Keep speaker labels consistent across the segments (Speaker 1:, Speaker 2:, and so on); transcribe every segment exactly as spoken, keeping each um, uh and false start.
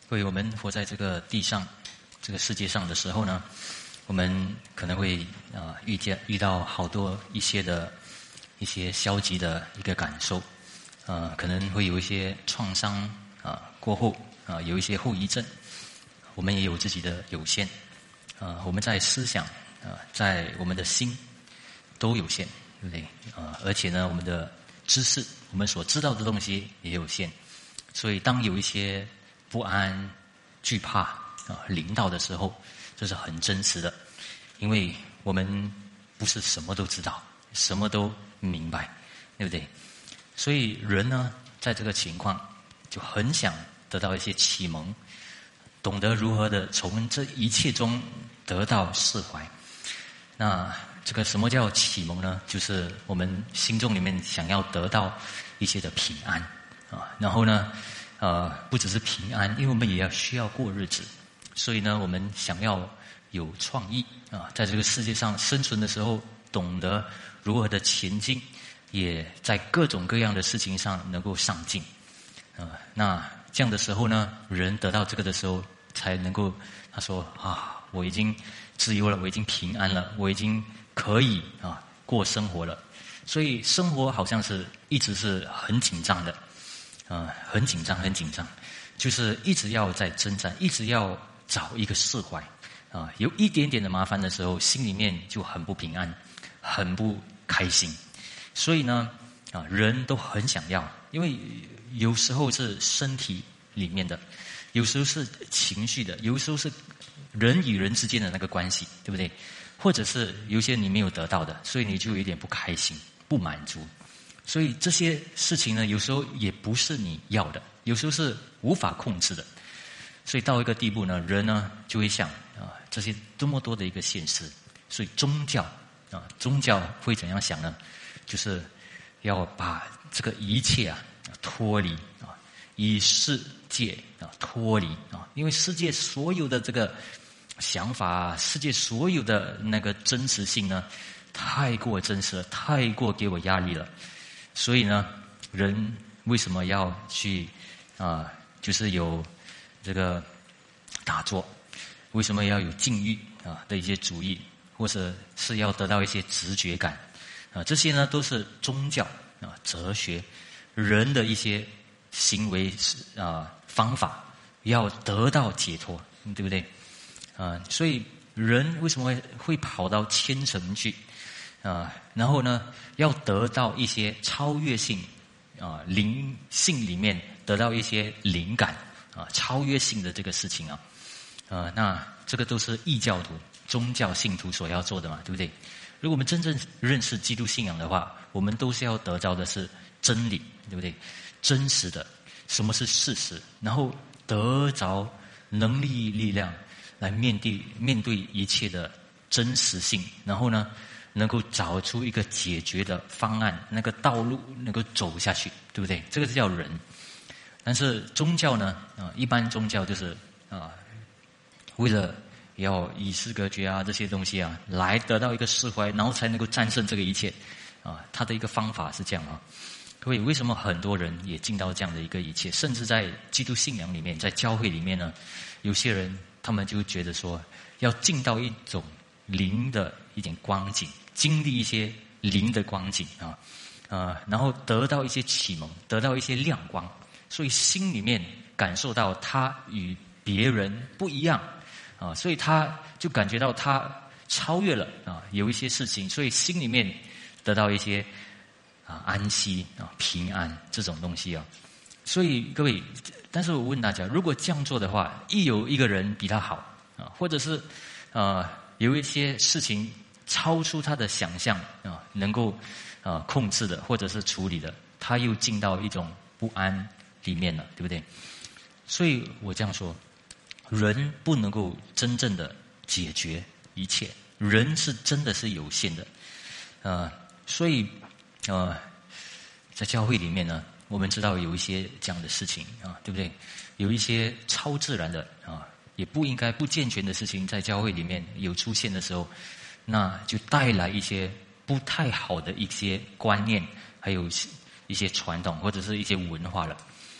Speaker 1: 各位，我们活在这个地上、这个世界上的时候呢，我们可能会啊、呃、遇见遇到好多一些的一些消极的一个感受，呃，可能会有一些创伤啊、呃、过后啊、呃、有一些后遗症，我们也有自己的有限，啊、呃，我们在思想啊、呃、在我们的心都有限，对不对？啊、呃，而且呢，我们的知识，我们所知道的东西也有限，所以当有一些不安、惧怕啊临到的时候，这是很真实的，因为我们不是什么都知道，什么都明白，对不对？所以人呢，在这个情况就很想得到一些启蒙，懂得如何的从这一切中得到释怀。那这个什么叫启蒙呢？就是我们心中里面想要得到一些的平安啊，然后呢，呃，不只是平安，因为我们也要需要过日子，所以呢，我们想要有创意啊，在这个世界上生存的时候，懂得如何的前进，也在各种各样的事情上能够上进啊。那这样的时候呢，人得到这个的时候，才能够他说啊，我已经自由了，我已经平安了，我已经可以啊过生活了。所以生活好像是一直是很紧张的。啊、呃，很紧张，很紧张，就是一直要在征战，一直要找一个释怀，啊、呃，有一点点的麻烦的时候，心里面就很不平安，很不开心。所以呢，啊、呃，人都很想要，因为有时候是身体里面的，有时候是情绪的，有时候是人与人之间的那个关系，对不对？或者是有些你没有得到的，所以你就有点不开心、不满足。所以这些事情呢，有时候也不是你要的，有时候是无法控制的。所以到一个地步呢，人呢就会想啊，这些多么多的一个现实。所以宗教啊，宗教会怎样想呢？就是要把这个一切啊脱离啊，与世界啊脱离啊，因为世界所有的这个想法，世界所有的那个真实性呢，太过真实了，太过给我压力了。所以呢，人为什么要去啊、呃？就是有这个打坐，为什么要有禁欲啊的一些主义，或者是要得到一些直觉感啊？这些呢都是宗教啊、哲学人的一些行为啊方法，要得到解脱，对不对？啊，所以人为什么会会跑到虔诚去？啊，然后呢，要得到一些超越性啊，灵性里面得到一些灵感啊，超越性的这个事情啊，啊，那这个都是异教徒、宗教信徒所要做的嘛，对不对？如果我们真正认识基督信仰的话，我们都是要得到的是真理，对不对？真实的，什么是事实？然后得着能力、力量来面对面对一切的真实性，然后呢，能够找出一个解决的方案，那个道路能够走下去，对不对？这个是叫人。但是宗教呢，啊，一般宗教就是啊，为了要与世隔绝啊，这些东西啊，来得到一个释怀，然后才能够战胜这个一切啊。他的一个方法是这样啊。各位，为什么很多人也进到这样的一个一切？甚至在基督信仰里面，在教会里面呢，有些人他们就觉得说，要进到一种灵的一点光景，经历一些灵的光景啊，呃，然后得到一些启蒙，得到一些亮光，所以心里面感受到他与别人不一样啊，所以他就感觉到他超越了啊，有一些事情，所以心里面得到一些啊安息啊平安这种东西啊，所以各位，但是我问大家，如果这样做的话，一有一个人比他好啊，或者是呃。有一些事情超出他的想象啊，能够啊控制的，或者是处理的，他又进到一种不安里面了，对不对？所以我这样说，人不能够真正的解决一切，人是真的是有限的，呃，所以呃，在教会里面呢，我们知道有一些这样的事情啊，对不对？有一些超自然的啊。也不应该不健全的事情在教会里面有出现的时候，那就带来一些不太好的一些观念，还有一些传统或者是一些文化了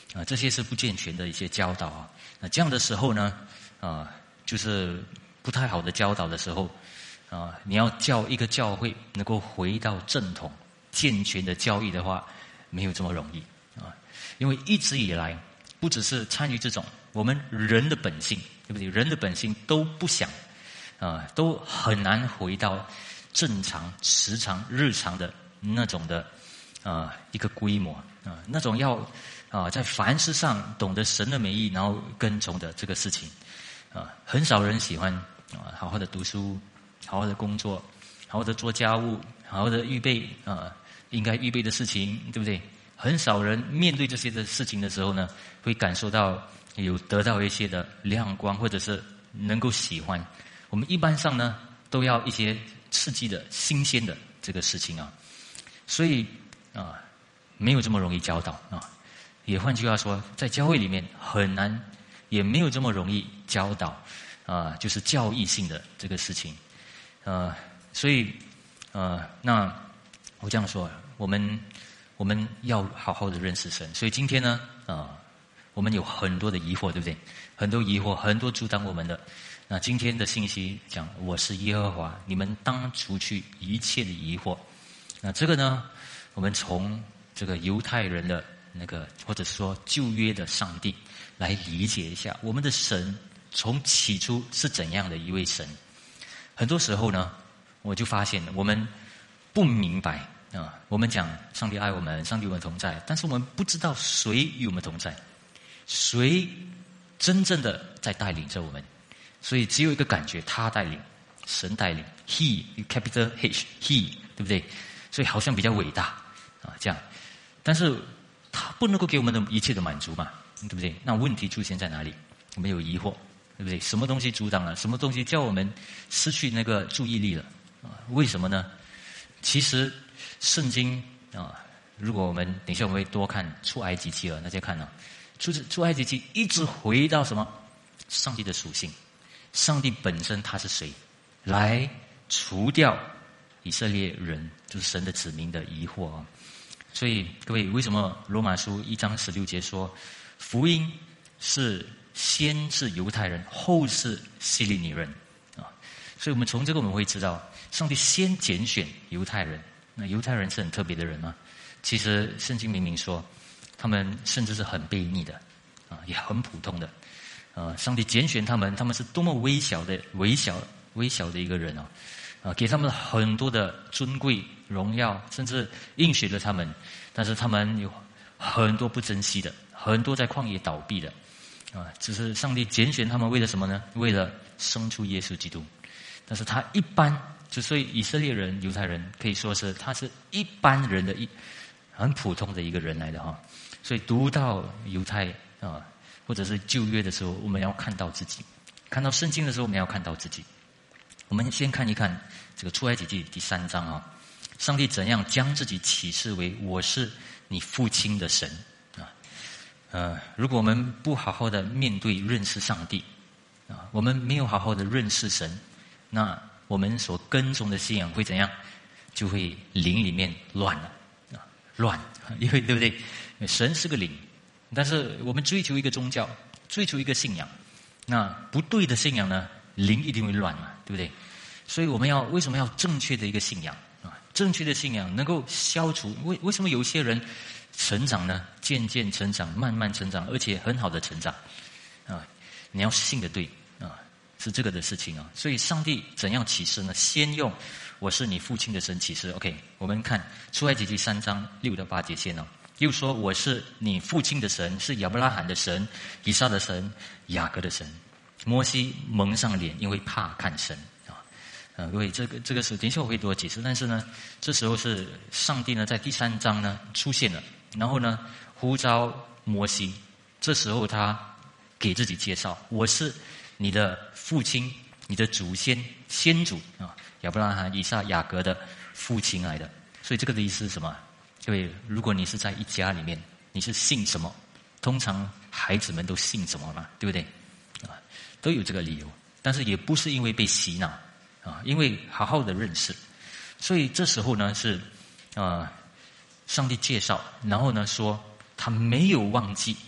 Speaker 1: 啊，这些是不健全的一些教导啊。那这样的时候呢，啊，就是不太好的教导的时候，啊，你要教一个教会能够回到正统、健全的教义的话，没有这么容易啊。因为一直以来，不只是参与这种我们人的本性，对不对？人的本性都不想啊，都很难回到正常、时常、日常的那种的啊一个规模啊，那种要啊在凡事上懂得神的美意，然后跟从的这个事情啊，很少人喜欢啊好好的读书，好好的工作，好好的做家务，好好的预备啊应该预备的事情，对不对？很少人面对这些的事情的时候呢，会感受到有得到一些的亮光，或者是能够喜欢。我们一般上呢，都要一些刺激的、新鲜的这个事情啊，所以啊，没有这么容易教导啊。也换句话说，在教会里面很难，也没有这么容易教导啊，就是教义性的这个事情。呃，所以呃，那我这样说，我们。我们要好好的认识神，所以今天呢，啊、呃，我们有很多的疑惑，对不对？很多疑惑，很多阻挡我们的。那今天的信息讲，我是耶和华，你们当除去一切的疑惑。那这个呢，我们从这个犹太人的那个，或者说旧约的上帝来理解一下，我们的神从起初是怎样的一位神。很多时候呢，我就发现我们不明白。啊，我们讲上帝爱我们，上帝与我们同在，但是我们不知道谁与我们同在，谁真正的在带领着我们，所以只有一个感觉，他带领，神带领 ，He capital H，He， 对不对？所以好像比较伟大啊，这样，但是他不能够给我们的一切的满足嘛，对不对？那问题出现在哪里？我们有疑惑，对不对？什么东西阻挡了？什么东西叫我们失去那个注意力了？啊，为什么呢？其实。圣经啊，如果我们等一下我们会多看出埃及记了，大家看啊，出出埃及记一直回到什么？上帝的属性，上帝本身他是谁？来除掉以色列人就是神的子民的疑惑啊。所以各位，为什么罗马书一章十六节说，福音是先是犹太人，后是希利尼人啊？所以我们从这个我们会知道，上帝先拣选犹太人。那犹太人是很特别的人吗？其实圣经明明说，他们甚至是很悖逆的，啊，也很普通的，啊，上帝拣选他们，他们是多么微小的、微小、微小的一个人啊，啊，给他们很多的尊贵、荣耀，甚至应许了他们，但是他们有很多不珍惜的，很多在旷野倒闭的，啊，只是上帝拣选他们为了什么呢？为了生出耶稣基督，但是他一般。就所以以色列人、犹太人可以说是他是一般人的一很普通的一个人来的哈。所以读到犹太啊或者是旧约的时候，我们要看到自己；看到圣经的时候，我们要看到自己。我们先看一看这个出埃及记第三章啊，上帝怎样将自己启示为我是你父亲的神啊。呃，如果我们不好好的面对认识上帝啊，我们没有好好的认识神，那我们所跟从的信仰会怎样？就会灵里面乱了啊，乱，因为对不对？神是个灵，但是我们追求一个宗教，追求一个信仰，那不对的信仰呢，灵一定会乱嘛，对不对？所以我们要为什么要正确的一个信仰啊？正确的信仰能够消除为为什么有些人成长呢？渐渐成长，慢慢成长，而且很好的成长啊！你要信的对。是这个的事情啊，所以上帝怎样启示呢？先用我是你父亲的神启示。OK， 我们看出埃及记三章六到八节先哦。又说我是你父亲的神，是亚伯拉罕的神、以撒的神、雅各的神。摩西蒙上脸，因为怕看神啊。呃，各位，这个这个是等一下我会多解释，但是呢，这时候是上帝呢在第三章呢出现了，然后呢呼召摩西，这时候他给自己介绍，我是你的父亲，你的祖先先祖啊，亚伯拉罕、以撒、雅各的父亲来的。所以这个的意思是什么？各位，如果你是在一家里面，你是信什么？通常孩子们都信什么嘛，对不对？啊，都有这个理由。但是也不是因为被洗脑啊，因为好好的认识。所以这时候呢是啊，上帝介绍，然后呢说他没有忘记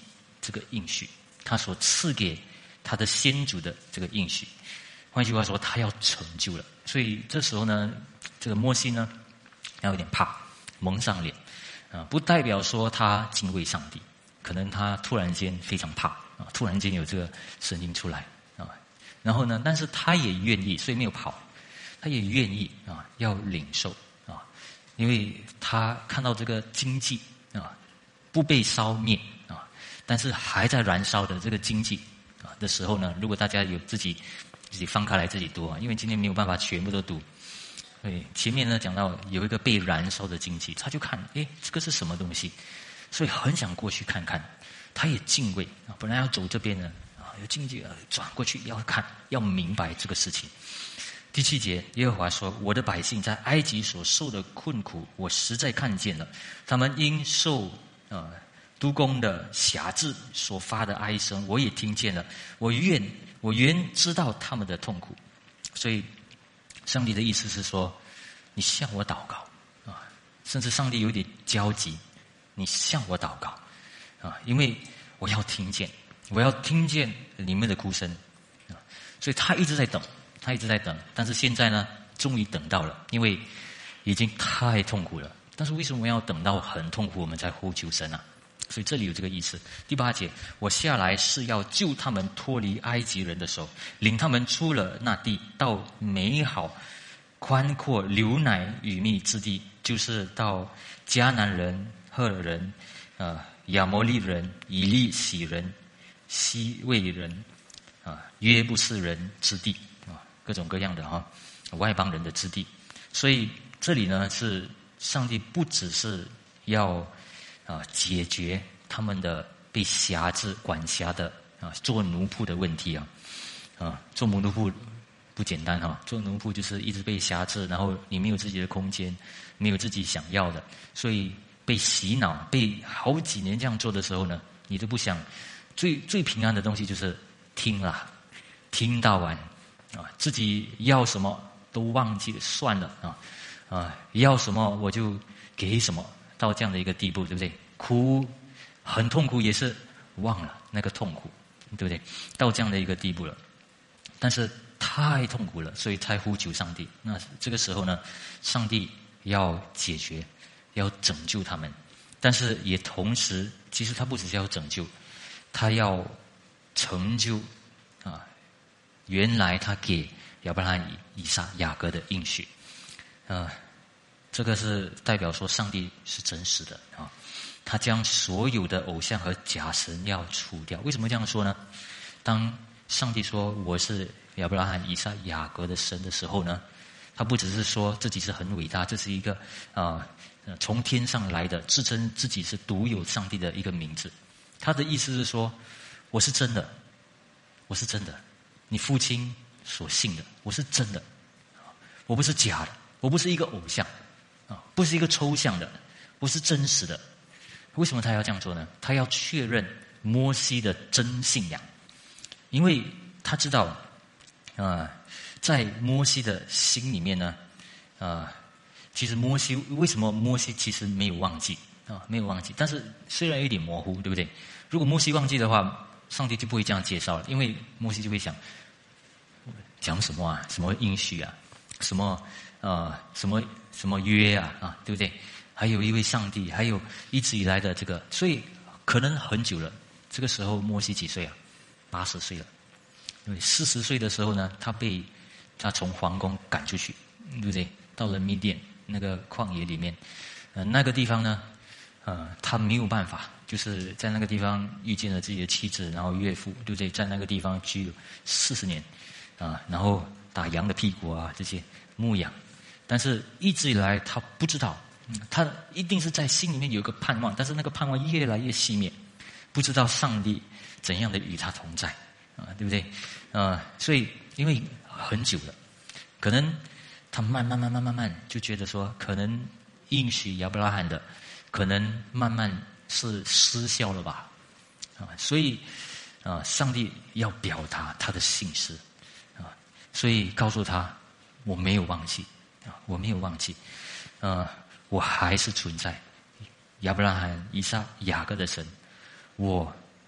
Speaker 1: 这个应许，他所赐给他的先祖的这个应许。换句话说，他要成就了。所以这时候呢，这个摩西呢，要有点怕，蒙上脸啊，不代表说他敬畏上帝，可能他突然间非常怕啊，突然间有这个声音出来啊，然后呢，但是他也愿意，所以没有跑，他也愿意啊，要领受啊，因为他看到这个经济啊不被烧灭啊，但是还在燃烧的这个经济啊的时候呢，如果大家有自己自己翻开来自己读啊，因为今天没有办法全部都读。对，前面呢讲到有一个被燃烧的荆棘，他就看，诶，这个是什么东西？所以很想过去看看。他也敬畏啊，本来要走这边呢，啊，有荆棘，转过去要看，要明白这个事情。第七节，耶和华说：“我的百姓在埃及所受的困苦，我实在看见了；他们因受呃督工的辖制所发的哀声，我也听见了。我愿我原知道他们的痛苦。”所以上帝的意思是说，你向我祷告啊，甚至上帝有点焦急，你向我祷告啊，因为我要听见，我要听见你们的哭声啊，所以他一直在等，他一直在等，但是现在呢，终于等到了，因为已经太痛苦了。但是为什么要等到很痛苦，我们才呼求神啊？所以这里有这个意思。第八节，我下来是要救他们脱离埃及人的手，领他们出了那地，到美好宽阔流奶与蜜之地，就是到迦南人、赫人、呃亚摩利人、以利洗人、西魏人、啊约布斯人之地啊，各种各样的哈外邦人的之地。所以这里呢，是上帝不只是要啊，解决他们的被辖制、管辖的啊，做奴仆的问题啊，啊，做奴仆不简单哈、啊，做奴仆就是一直被辖制，然后你没有自己的空间，没有自己想要的，所以被洗脑，被好几年这样做的时候呢，你都不想，最最平安的东西就是听了，听到完啊，自己要什么都忘记了，算了啊啊，要什么我就给什么。到这样的一个地步，对不对？哭，很痛苦，也是忘了那个痛苦，对不对？到这样的一个地步了，但是太痛苦了，所以才呼求上帝。那这个时候呢，上帝要解决，要拯救他们，但是也同时，其实他不只是要拯救，他要成就啊，原来他给亚伯拉罕、以撒、雅各的应许，啊。这个是代表说上帝是真实的啊，他将所有的偶像和假神要除掉。为什么这样说呢？当上帝说我是亚伯拉罕、以撒、雅各的神的时候呢，他不只是说自己是很伟大，这是一个啊、呃、从天上来的，自称自己是独有上帝的一个名字。他的意思是说，我是真的，我是真的，你父亲所信的，我是真的，我不是假的，我不是一个偶像。不是一个抽象的，不是真实的。为什么他要这样做呢？他要确认摩西的真信仰，因为他知道，啊、呃，在摩西的心里面呢，啊、呃，其实摩西为什么摩西其实没有忘记啊、呃，没有忘记，但是虽然有点模糊，对不对？如果摩西忘记的话，上帝就不会这样介绍了，因为摩西就会想，讲什么啊，什么应许啊，什么呃，什么。什么约啊啊，对不对？还有一位上帝，还有一直以来的这个，所以可能很久了。这个时候摩西几岁啊？八十岁了。因为四十岁的时候呢，他被他从皇宫赶出去，对不对？到了米甸那个旷野里面，呃，那个地方呢，呃，他没有办法，就是在那个地方遇见了自己的妻子，然后岳父，对不对？在那个地方居了四十年，啊，然后打羊的屁股啊，这些牧养。但是一直以来他不知道，他一定是在心里面有一个盼望，但是那个盼望越来越熄灭，不知道上帝怎样的与他同在啊，对不对？啊、呃，所以因为很久了，可能他慢慢慢慢慢慢就觉得说，可能应许亚伯拉罕的，可能慢慢是失效了吧，啊，所以啊，上帝要表达他的信实啊，所以告诉他，我没有忘记。啊，我没有忘记，呃，我还是存在亚伯拉罕、以撒、雅各的神，我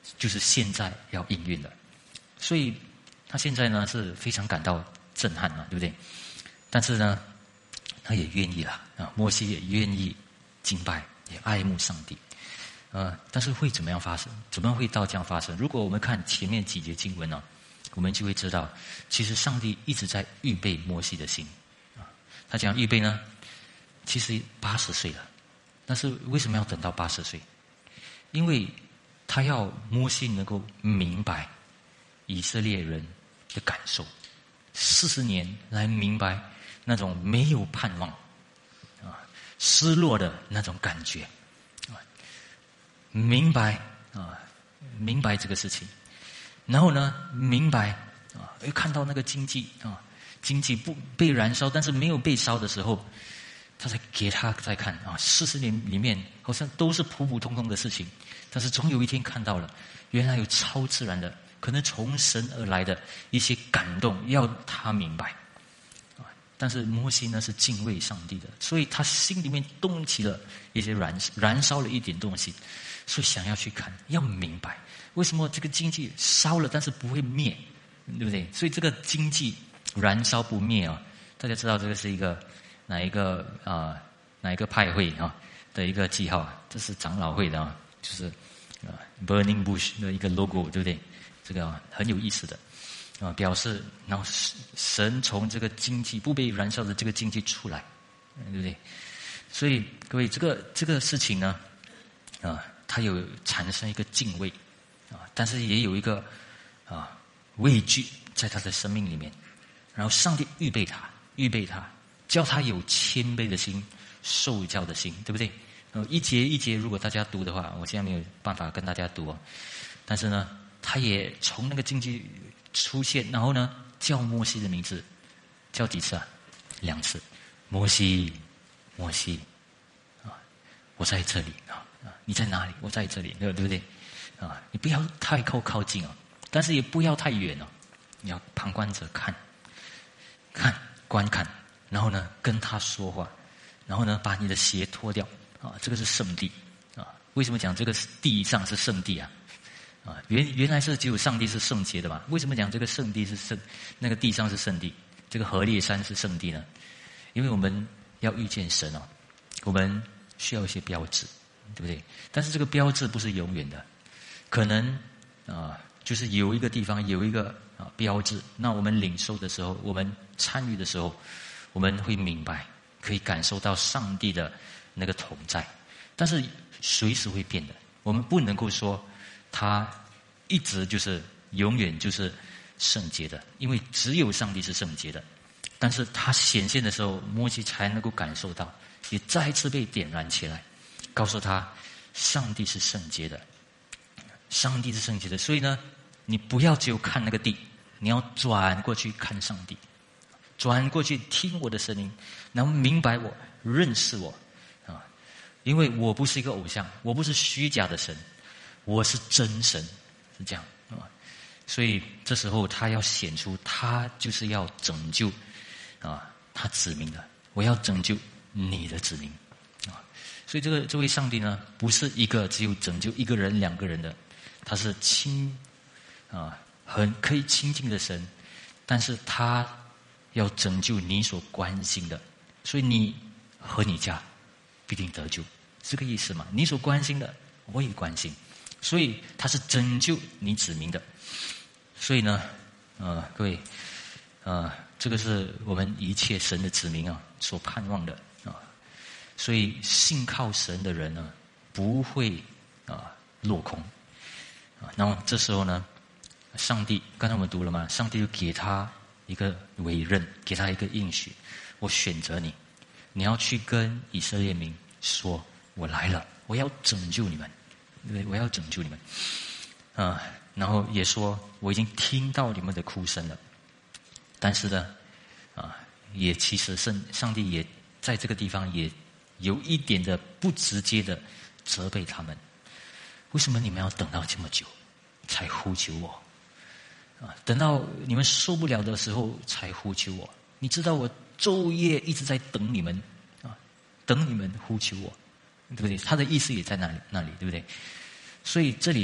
Speaker 1: 就是现在要应运的。所以他现在呢是非常感到震撼嘛，对不对？但是呢，他也愿意了啊，摩西也愿意敬拜，也爱慕上帝。呃，但是会怎么样发生？怎么会到这样发生？如果我们看前面几节经文呢，我们就会知道，其实上帝一直在预备摩西的心啊。他讲预备呢，其实八十岁了，但是为什么要等到八十岁？因为他要摩西能够明白以色列人的感受，四十年来明白那种没有盼望啊、失落的那种感觉啊，明白啊，明白这个事情，然后呢，明白啊，又看到那个经济啊，经济不被燃烧，但是没有被烧的时候，他才给他再看啊，四十年里面好像都是普普通通的事情，但是总有一天看到了，原来有超自然的，可能从神而来的一些感动，要他明白啊。但是摩西呢是敬畏上帝的，所以他心里面动起了一些燃燃烧了一点东西，所以想要去看，要明白为什么这个经济烧了，但是不会灭，对不对？所以这个经济燃烧不灭啊，大家知道这个是一个哪一个啊、呃、哪一个派会啊的一个记号啊？这是长老会的啊，就是啊 Burning Bush 的一个 logo， 对不对？这个、啊、很有意思的啊，表示然后神从这个经济不被燃烧的这个经济出来，对不对？所以各位，这个这个事情呢啊，它有产生一个敬畏啊，但是也有一个啊畏惧在他的生命里面。然后上帝预备他，预备他，叫他有谦卑的心，受教的心，对不对？呃，一节一节，如果大家读的话，我现在没有办法跟大家读哦。但是呢，他也从那个经济出现，然后呢，叫摩西的名字，叫几次啊？两次，摩西，摩西，啊，我在这里啊，你在哪里？我在这里，对不对？啊，你不要太靠靠近哦，但是也不要太远哦，你要旁观者看。看观看，然后呢跟他说话，然后呢把你的鞋脱掉啊，这个是圣地啊。为什么讲这个地上是圣地啊？啊，原原来是只有上帝是圣洁的嘛？为什么讲这个圣地是圣，那个地上是圣地，这个何烈山是圣地呢？因为我们要遇见神哦，我们需要一些标志，对不对？但是这个标志不是永远的，可能啊，就是有一个地方有一个啊标志，那我们领受的时候，我们参与的时候，我们会明白，可以感受到上帝的那个同在，但是随时会变的。我们不能够说他一直就是永远就是圣洁的，因为只有上帝是圣洁的。但是他显现的时候，摩西才能够感受到，也再一次被点燃起来，告诉他上帝是圣洁的，上帝是圣洁的。所以呢，你不要只有看那个地，你要转过去看上帝，转过去听我的声音，然后明白我，认识我啊！因为我不是一个偶像，我不是虚假的神，我是真神，是这样啊！所以这时候他要显出，他就是要拯救啊他子民的，我要拯救你的子民啊！所以这个这位上帝呢，不是一个只有拯救一个人、两个人的，他是亲啊很可以亲近的神，但是他要拯救你所关心的，所以你和你家必定得救，这个意思嘛？你所关心的，我也关心，所以他是拯救你子民的。所以呢，呃，各位，呃，这个是我们一切神的子民啊所盼望的啊。所以信靠神的人呢，不会啊落空啊。然后这时候呢，上帝刚才我们读了嘛，上帝就给他一个委任，给他一个应许，我选择你，你要去跟以色列民说，我来了，我要拯救你们，对不对？我要拯救你们啊。然后也说，我已经听到你们的哭声了。但是呢，啊，也其实上上帝也在这个地方也有一点的不直接的责备他们。为什么你们要等到这么久才呼求我？啊，等到你们受不了的时候才呼求我。你知道我昼夜一直在等你们啊，等你们呼求我，对不对？他的意思也在那里，那里对不对？所以这里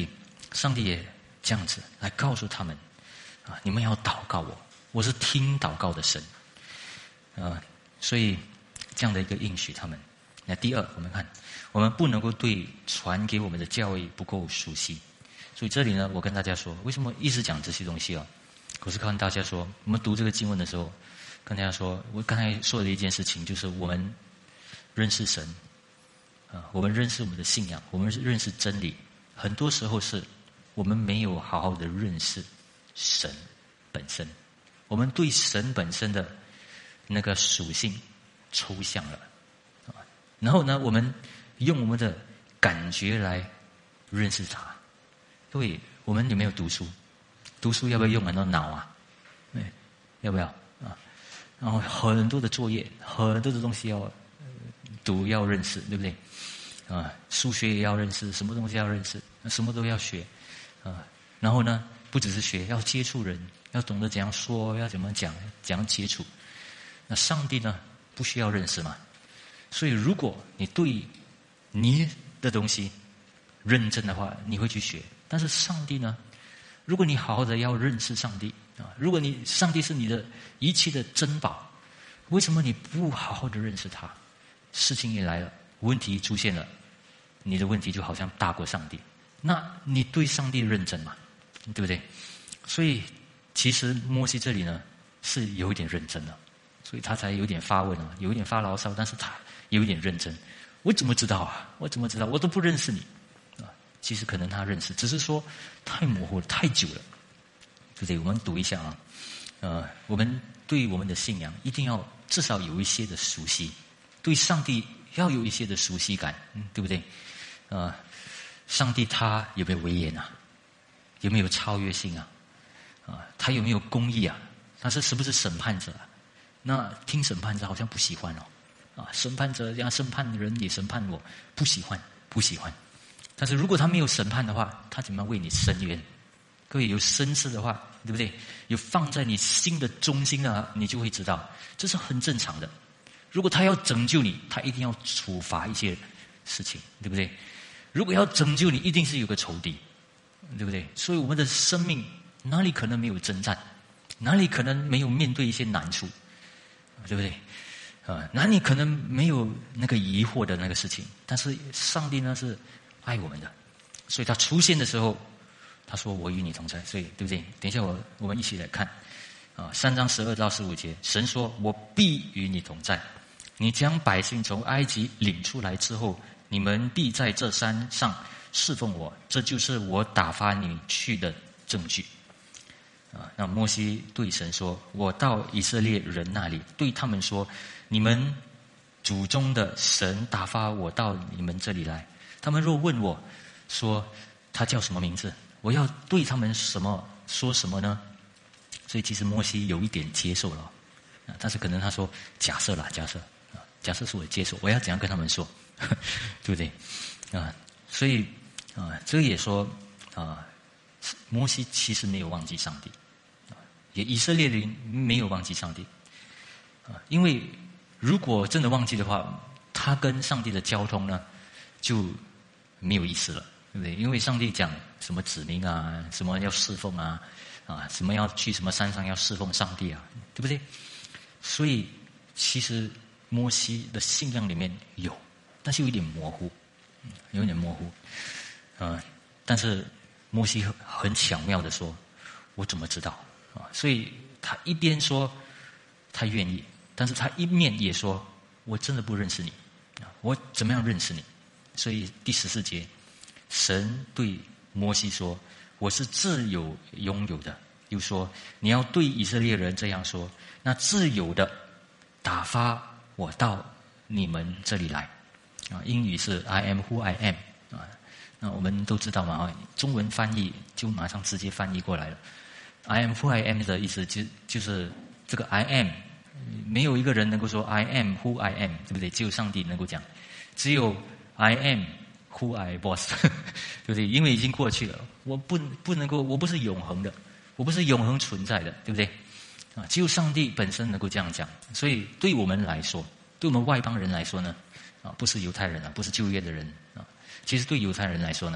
Speaker 1: 上帝也这样子来告诉他们啊，你们要祷告我，我是听祷告的神啊，所以这样的一个应许他们。那第二，我们看我们不能够对传给我们的教义不够熟悉，所以这里呢，我跟大家说，为什么一直讲这些东西啊？我是看大家说，我们读这个经文的时候，跟大家说，我刚才说的一件事情，就是我们认识神啊，我们认识我们的信仰，我们认识真理，很多时候是我们没有好好的认识神本身，我们对神本身的那个属性抽象了啊，然后呢，我们用我们的感觉来认识它。各位，我们有没有读书？读书要不要用很多脑啊？对，要不要啊？然后很多的作业，很多的东西要读，要认识，对不对？啊，数学也要认识，什么东西要认识，什么都要学啊。然后呢，不只是学，要接触人，要懂得怎样说，要怎么讲，怎样接触。那上帝呢，不需要认识嘛？所以，如果你对你的东西认真的话，你会去学。但是上帝呢？如果你好好的要认识上帝啊，如果你上帝是你的一切的珍宝，为什么你不好好的认识他？事情也来了，问题出现了，你的问题就好像大过上帝，那你对上帝认真嘛？对不对？所以其实摩西这里呢是有一点认真的，所以他才有点发问啊，有一点发牢骚，但是他有一点认真。我怎么知道啊？我怎么知道？我都不认识你。其实可能他认识，只是说太模糊了，太久了，对不对？我们读一下啊，呃，我们对我们的信仰一定要至少有一些的熟悉，对上帝要有一些的熟悉感，嗯，对不对？呃，上帝他有没有威严啊？有没有超越性啊？啊，他有没有公义啊？他是是不是审判者啊？那听审判者好像不喜欢哦，啊，审判者这样审判人也审判我，不喜欢，不喜欢。但是如果他没有审判的话，他怎么为你伸冤？各位有深思的话，对不对？有放在你心的中心的，你就会知道，这是很正常的。如果他要拯救你，他一定要处罚一些事情，对不对？如果要拯救你，一定是有个仇敌，对不对？所以我们的生命哪里可能没有征战？哪里可能没有面对一些难处？对不对？啊，哪里可能没有那个疑惑的那个事情？但是上帝呢是爱我们的，所以他出现的时候，他说我与你同在，所以对不对？等一下我我们一起来看啊，三章十二到十五节，神说我必与你同在，你将百姓从埃及领出来之后，你们必在这山上侍奉我，这就是我打发你去的证据啊。那摩西对神说，我到以色列人那里，对他们说，你们祖宗的神打发我到你们这里来，他们若问我说他叫什么名字，我要对他们什么说什么呢？所以其实摩西有一点接受了，啊，但是可能他说假设啦，假设啊，假设是我接受，我要怎样跟他们说，对不对？啊，所以啊，这个也说啊，摩西其实没有忘记上帝，啊，也以色列人没有忘记上帝，啊，因为如果真的忘记的话，他跟上帝的交通呢就没有意思了，对不对？因为上帝讲什么指明啊，什么要侍奉啊，啊，什么要去什么山上要侍奉上帝啊，对不对？所以其实摩西的信仰里面有，但是有一点模糊，有一点模糊，呃，但是摩西很巧妙的说，我怎么知道啊？所以他一边说他愿意，但是他一面也说，我真的不认识你，我怎么样认识你？所以第十四节，神对摩西说，我是自有拥有的，又说你要对以色列人这样说，那自有的打发我到你们这里来啊，英语是 I am who I am 啊，那我们都知道嘛，中文翻译就马上直接翻译过来了。I am who I am 的意思就就是这个 I am， 没有一个人能够说 I am who I am， 对不对？只有上帝能够讲，只有 I am who I was， 对不对？因为已经过去了，我不不能够，我不是永恒的，我不是永恒存在的，对不对？啊，只有上帝本身能够这样讲。所以对我们来说，对我们外邦人来说呢，啊，不是犹太人啊，不是旧约的人啊，其实对犹太人来说呢，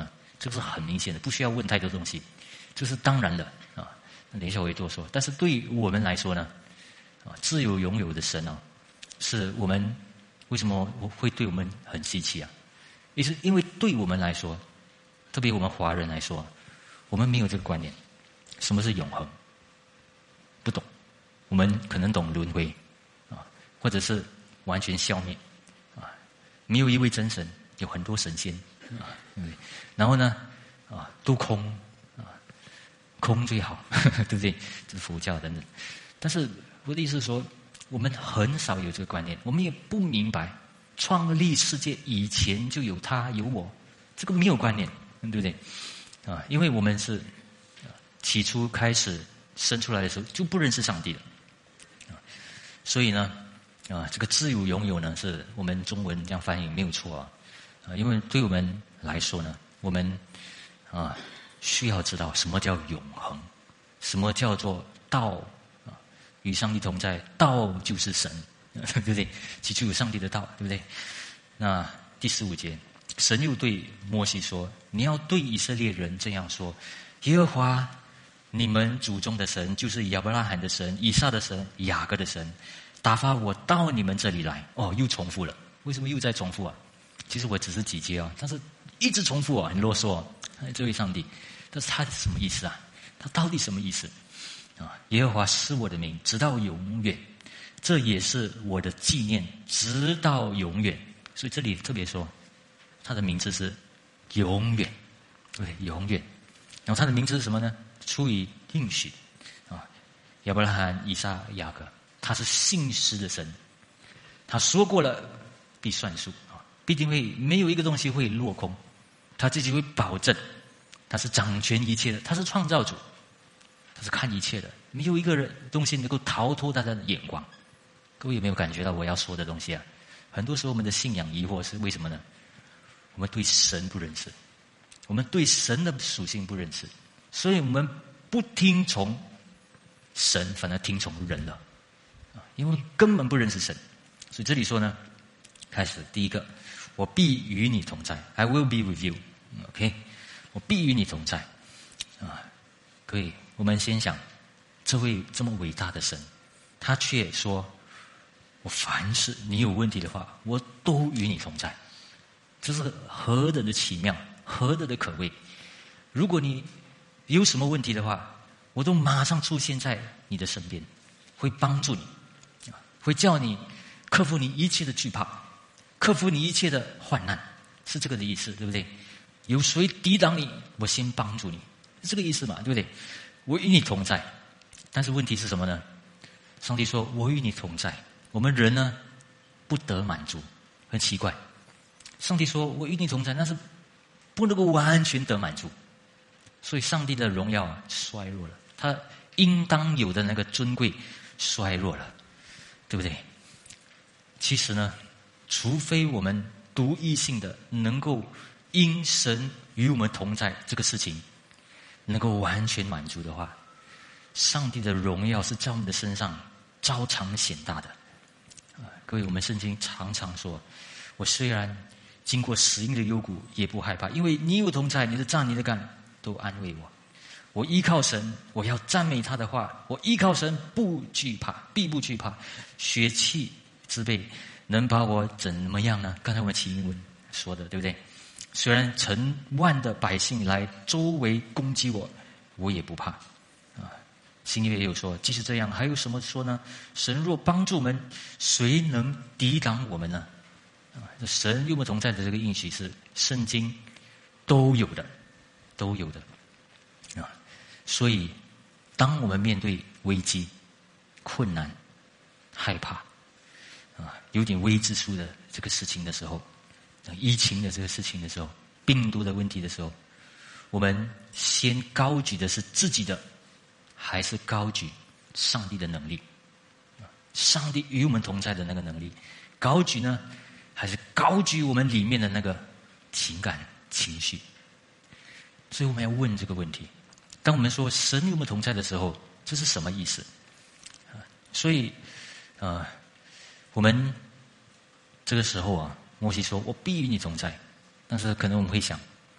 Speaker 1: 这个是很明显的，不需要问太多东西，这是当然的啊。等一下我会多说。但是对于我们来说呢，啊，自由拥有的神啊，是我们为什么会对我们很稀奇啊？也是因为对我们来说，特别我们华人来说，我们没有这个观念，什么是永恒？不懂。我们可能懂轮回啊，或者是完全消灭啊，没有一位真神，有很多神仙啊，对不对？然后呢，啊，都空啊，空最好，对不对？这是佛教等等。但是我的意思是说，我们很少有这个观念，我们也不明白，创立世界以前就有他有我，这个没有观念，对不对？啊，因为我们是起初开始生出来的时候就不认识上帝了。所以呢，啊，这个自由拥有呢，是我们中文这样翻译没有错啊，啊，因为对我们来说呢，我们啊需要知道什么叫永恒，什么叫做道啊，与上帝同在，道就是神，对不对？起初有上帝的道，对不对？那第十五节，神又对摩西说：“你要对以色列人这样说，耶和华。”你们祖宗的神就是亚伯拉罕的神、以撒的神、雅各的神，打发我到你们这里来。哦，又重复了，为什么又在重复啊？其实我只是几节啊，但是一直重复啊，很啰嗦啊。这位上帝，但是他是什么意思啊？他到底什么意思啊？耶和华是我的名，直到永远，这也是我的纪念，直到永远。所以这里特别说，他的名字是永远，对，永远。然后他的名字是什么呢？出于应许啊，亚伯拉罕、以撒、雅各，他是信实的神，他说过了必算数啊，必定会没有一个东西会落空，他自己会保证，他是掌权一切的，他是创造主，他是看一切的，没有一个人东西能够逃脱他的眼光。各位有没有感觉到我要说的东西啊？很多时候我们的信仰疑惑是为什么呢？我们对神不认识，我们对神的属性不认识。所以我们不听从神，反而听从人了，因为根本不认识神。所以这里说呢，开始第一个，我必与你同在 ，I will be with you，OK， 我必与你同在啊。各位，我们先想，这位这么伟大的神，他却说，我凡是你有问题的话，我都与你同在，这是何等的奇妙，何等的可贵！如果你有什么问题的话，我都马上出现在你的身边，会帮助你，会叫你克服你一切的惧怕，克服你一切的患难，是这个的意思，对不对？有谁抵挡你，我先帮助你，是这个意思嘛，对不对？我与你同在，但是问题是什么呢？上帝说我与你同在，我们人呢不得满足，很奇怪。上帝说我与你同在，但是不能够完全得满足。所以上帝的荣耀啊衰弱了，他应当有的那个尊贵衰弱了，对不对？其实呢，除非我们独一性的能够因神与我们同在这个事情能够完全满足的话，上帝的荣耀是在我们的身上照常显大的。啊，各位，我们圣经常常说，我虽然经过死荫的幽谷，也不害怕，因为你有同在，你的杖、你的竿都安慰我。我依靠神，我要赞美他的话。我依靠神，不惧怕，必不惧怕。血气之辈能把我怎么样呢？刚才我们启英文说的，对不对？虽然成万的百姓来周围攻击我，我也不怕。啊，新约也有说，即使这样，还有什么说呢？神若帮助我们，谁能抵挡我们呢？啊，神与我们同在的这个应许是圣经都有的。都有的啊，所以当我们面对危机、困难、害怕啊，有点未知数的这个事情的时候，疫情的这个事情的时候，病毒的问题的时候，我们先高举的是自己的，还是高举上帝的能力？上帝与我们同在的那个能力，高举呢，还是高举我们里面的那个情感情绪？所以我们要问这个问题：当我们说神与我们同在的时候，这是什么意思？所以，呃，我们这个时候啊，摩西说：“我必与你同在。”但是可能我们会想，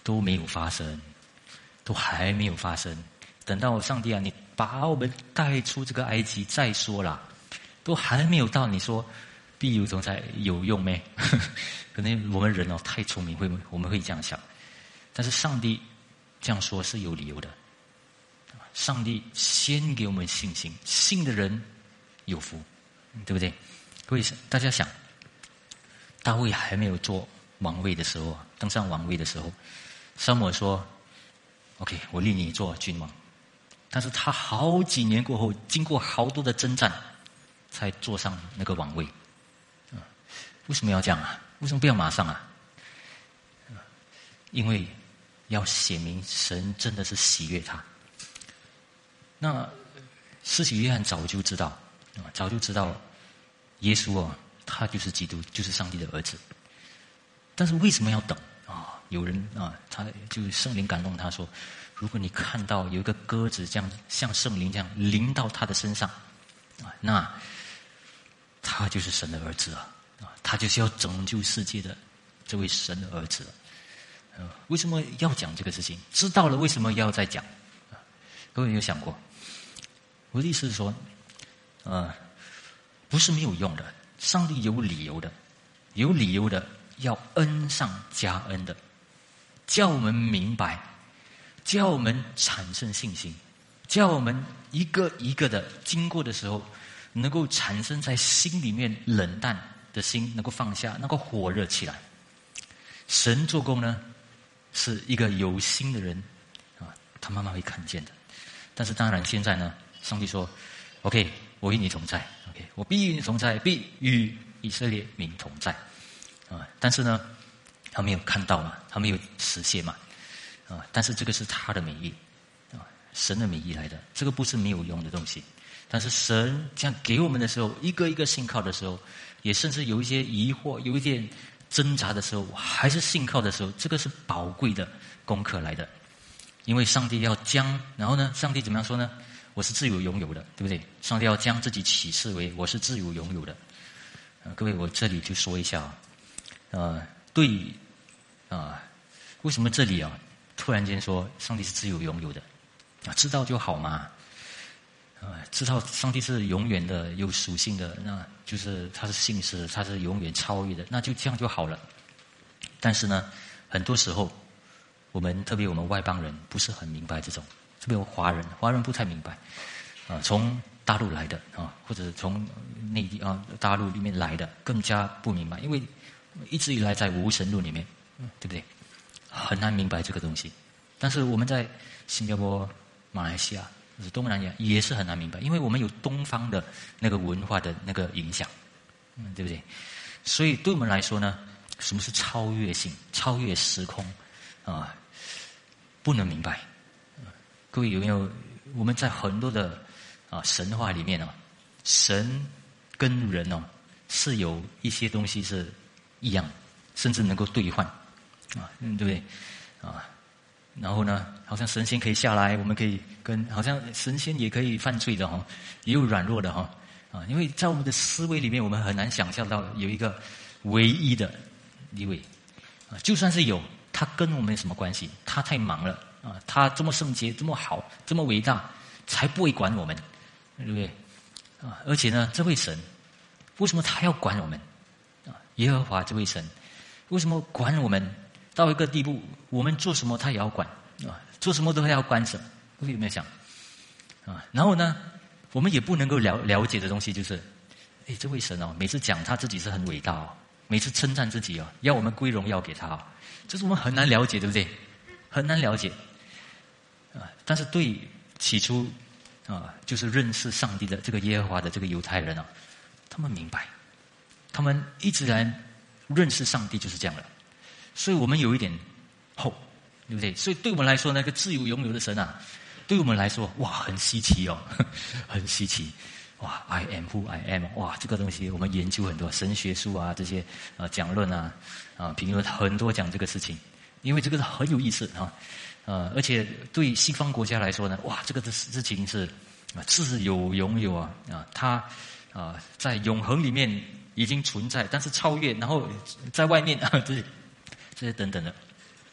Speaker 1: 都没有发生，都还没有发生。等到上帝啊，你把我们带出这个埃及再说啦，都还没有到，你说必有同在有用没？可能我们人哦太聪明，会我们会这样想。但是上帝这样说是有理由的。上帝先给我们信心，信的人有福，对不对？各位大家想，大卫还没有做王位的时候，登上王位的时候，撒母耳说 OK 我立你做君王，但是他好几年过后，经过好多的征战才坐上那个王位。为什么要这样啊？为什么不要马上啊？因为要显明神真的是喜悦他。那施洗约翰早就知道，早就知道耶稣哦，他就是基督，就是上帝的儿子。但是为什么要等啊？有人啊，他就是圣灵感动他说，如果你看到有一个鸽子这样像圣灵这样临到他的身上啊，那他就是神的儿子啊，啊，他就是要拯救世界的这位神的儿子了。呃，为什么要讲这个事情？知道了为什么要再讲？啊，各位有想过？我的意思是说，呃，不是没有用的，上帝有理由的，有理由的要恩上加恩的，叫我们明白，叫我们产生信心，叫我们一个一个的经过的时候，能够产生在心里面冷淡的心能够放下，能够火热起来。神做工呢，是一个有心的人啊，他慢慢会看见的。但是当然现在呢，上帝说 OK 我与你同在， OK 我必与你同在，必与以色列民同在啊。但是呢他没有看到嘛，他没有实现嘛啊。但是这个是他的美意啊，神的美意来的，这个不是没有用的东西。但是神这样给我们的时候，一个一个信靠的时候，也甚至有一些疑惑，有一点挣扎的时候，还是信靠的时候，这个是宝贵的功课来的。因为上帝要将，然后呢，上帝怎么样说呢？我是自由拥有的，对不对？上帝要将自己启示为我是自由拥有的。呃、各位，我这里就说一下啊，呃，对啊、呃，为什么这里啊突然间说上帝是自由拥有的啊？知道就好嘛。啊，知道上帝是永远的、有属性的，那就是他是信实，他是永远超越的，那就这样就好了。但是呢，很多时候我们特别我们外邦人不是很明白这种，特别我华人，华人不太明白啊，从大陆来的啊，或者从内地啊大陆里面来的更加不明白，因为一直以来在无神论里面，对不对？很难明白这个东西。但是我们在新加坡、马来西亚。东南亚也是很难明白，因为我们有东方的那个文化的那个影响，嗯，对不对？所以对我们来说呢，什么是超越性、超越时空啊？不能明白。各位有没有？我们在很多的啊神话里面啊，神跟人哦是有一些东西是一样，甚至能够兑换啊，嗯，对不对？啊。然后呢，好像神仙可以下来，我们可以跟好像神仙也可以犯罪的哈，也有软弱的哈啊，因为在我们的思维里面，我们很难想象到有一个唯一的一位啊，就算是有，他跟我们有什么关系？他太忙了啊，他这么圣洁，这么好，这么伟大，才不会管我们，对不对？啊，而且呢，这位神为什么他要管我们啊？耶和华这位神为什么管我们？到一个地步，我们做什么他也要管啊，做什么都要干涉，各位有没有想啊？然后呢，我们也不能够了了解的东西就是，哎，这位神哦，每次讲他自己是很伟大哦，每次称赞自己哦，要我们归荣耀给他哦，这是我们很难了解，对不对？很难了解啊。但是对起初啊，就是认识上帝的这个耶和华的这个犹太人啊，他们明白，他们一直来认识上帝就是这样的。所以我们有一点后，对不对？所以对我们来说，那个自由拥有的神啊，对我们来说，哇，很稀奇哦，很稀奇。哇 ，I am who I am， 哇，这个东西我们研究很多神学书啊，这些呃讲论啊，啊评论很多讲这个事情，因为这个是很有意思啊，呃，而且对西方国家来说呢，哇，这个的事情是啊自由拥有啊啊，它啊在永恒里面已经存在，但是超越，然后在外面啊这。这些等等的，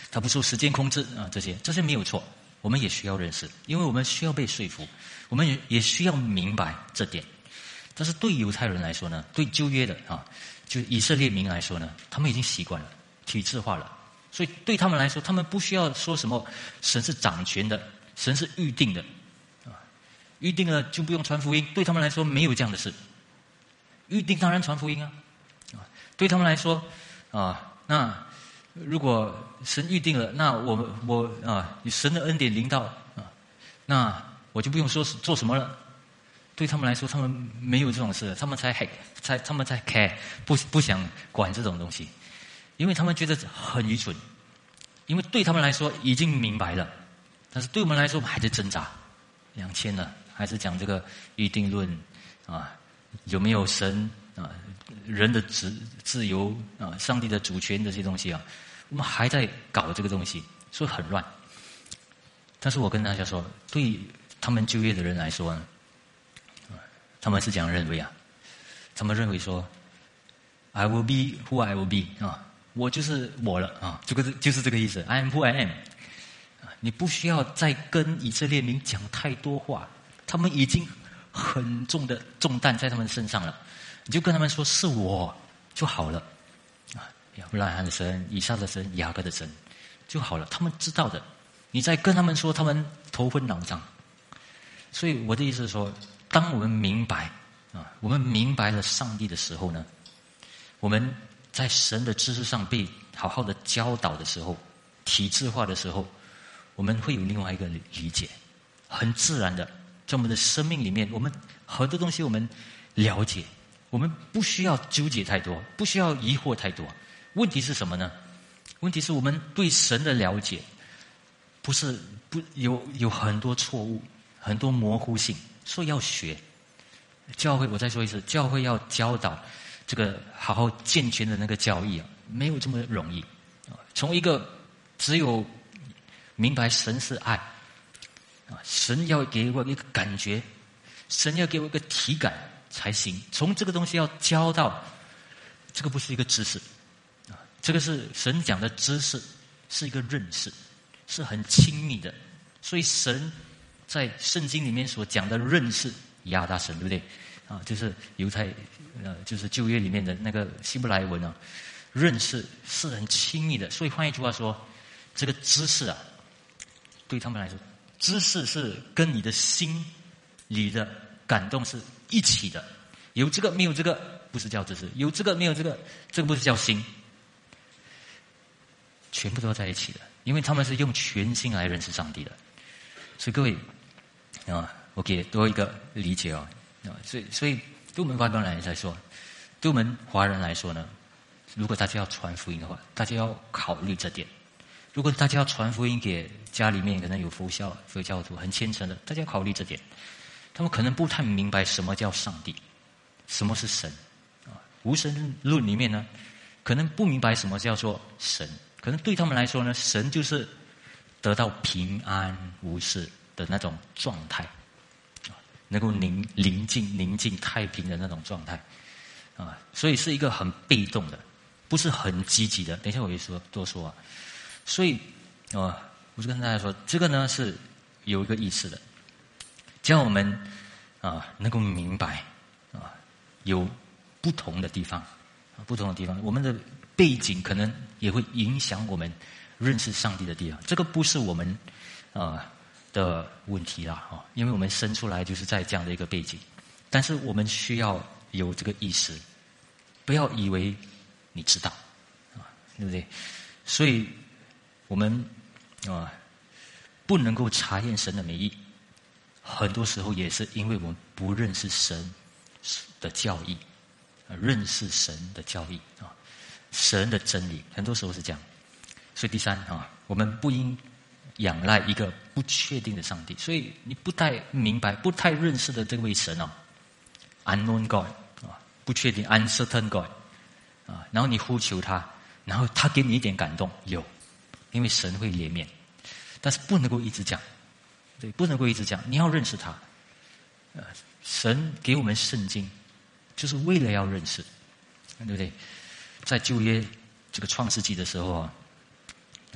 Speaker 1: 它不受时间控制啊，这些这些没有错，我们也需要认识，因为我们需要被说服，我们也也需要明白这点。但是对犹太人来说呢，对旧约的啊，就以色列民来说呢，他们已经习惯了，体制化了，所以对他们来说，他们不需要说什么神是掌权的，神是预定的，啊，预定了就不用传福音，对他们来说没有这样的事。预定当然传福音啊，啊，对他们来说啊，那如果神预定了，那我我啊，神的恩典临到啊，那我就不用说做什么了。对他们来说，他们没有这种事，他们才还才他们才 care， 不不想管这种东西，因为他们觉得很愚蠢，因为对他们来说已经明白了，但是对我们来说还在挣扎。两千了，还是讲这个预定论啊，有没有神啊，人的自自由啊，上帝的主权这些东西啊，我们还在搞这个东西，所以很乱。但是我跟大家说，对他们就业的人来说呢，他们是这样认为啊，他们认为说 I will be who I will be 啊，我就是我了啊，这个就是这个意思 I am who I am。 你不需要再跟以色列民讲太多话，他们已经很重的重担在他们身上了，你就跟他们说是我就好了啊，亚伯拉罕的神、以撒的神、雅各的神就好了，他们知道的。你再跟他们说，他们头昏脑胀。所以我的意思是说，当我们明白啊，我们明白了上帝的时候呢，我们在神的知识上被好好的教导的时候，体制化的时候，我们会有另外一个理解，很自然的，在我们的生命里面，我们很多东西我们了解，我们不需要纠结太多，不需要疑惑太多。问题是什么呢？问题是我们对神的了解不是不有有很多错误，很多模糊性，所以要学。教会，我再说一次，教会要教导这个好好健全的那个教义啊，没有这么容易。从一个只有明白神是爱啊，神要给我一个感觉，神要给我一个体感才行。从这个东西要教到，这个不是一个知识啊，这个是神讲的知识，是一个认识，是很亲密的。所以神在圣经里面所讲的认识，亚达神，对不对啊？就是犹太呃，就是旧约里面的那个希伯来文啊，认识是很亲密的。所以换一句话说，这个知识啊，对他们来说，知识是跟你的心里的感动是一起的。有这个没有这个不是叫知识，有这个没有这个，这个不是叫心，全部都在一起的，因为他们是用全心来认识上帝的。所以各位啊，我给多一个理解哦啊，所以所以对我们外邦人来说，对我们华人来说呢，如果大家要传福音的话，大家要考虑这点。如果大家要传福音给家里面可能有佛教佛教徒很虔诚的，大家要考虑这点。他们可能不太明白什么叫上帝，什么是神啊？无神论里面呢，可能不明白什么叫做神，可能对他们来说呢，神就是得到平安无事的那种状态，能够宁宁静宁静太平的那种状态啊，所以是一个很被动的，不是很积极的。等一下我会说多说啊。所以啊，我就跟大家说，这个呢是有一个意思的，叫我们啊能够明白啊有不同的地方啊不同的地方，我们的背景可能也会影响我们认识上帝的地方。这个不是我们啊的问题啦啊，因为我们生出来就是在这样的一个背景，但是我们需要有这个意识，不要以为你知道啊，对不对？所以我们啊不能够查验神的美意，很多时候也是因为我们不认识神的教义，认识神的教义啊，神的真理，很多时候是这样。所以第三啊，我们不应仰赖一个不确定的上帝。所以你不太明白、不太认识的这位神哦 ，unknown God 啊，不确定 uncertain God 啊，然后你呼求他，然后他给你一点感动，有。因为神会怜悯，但是不能够一直讲，对，不能够一直讲。你要认识他，呃，神给我们圣经，就是为了要认识，对不对？在旧约这个创世纪的时候啊，啊，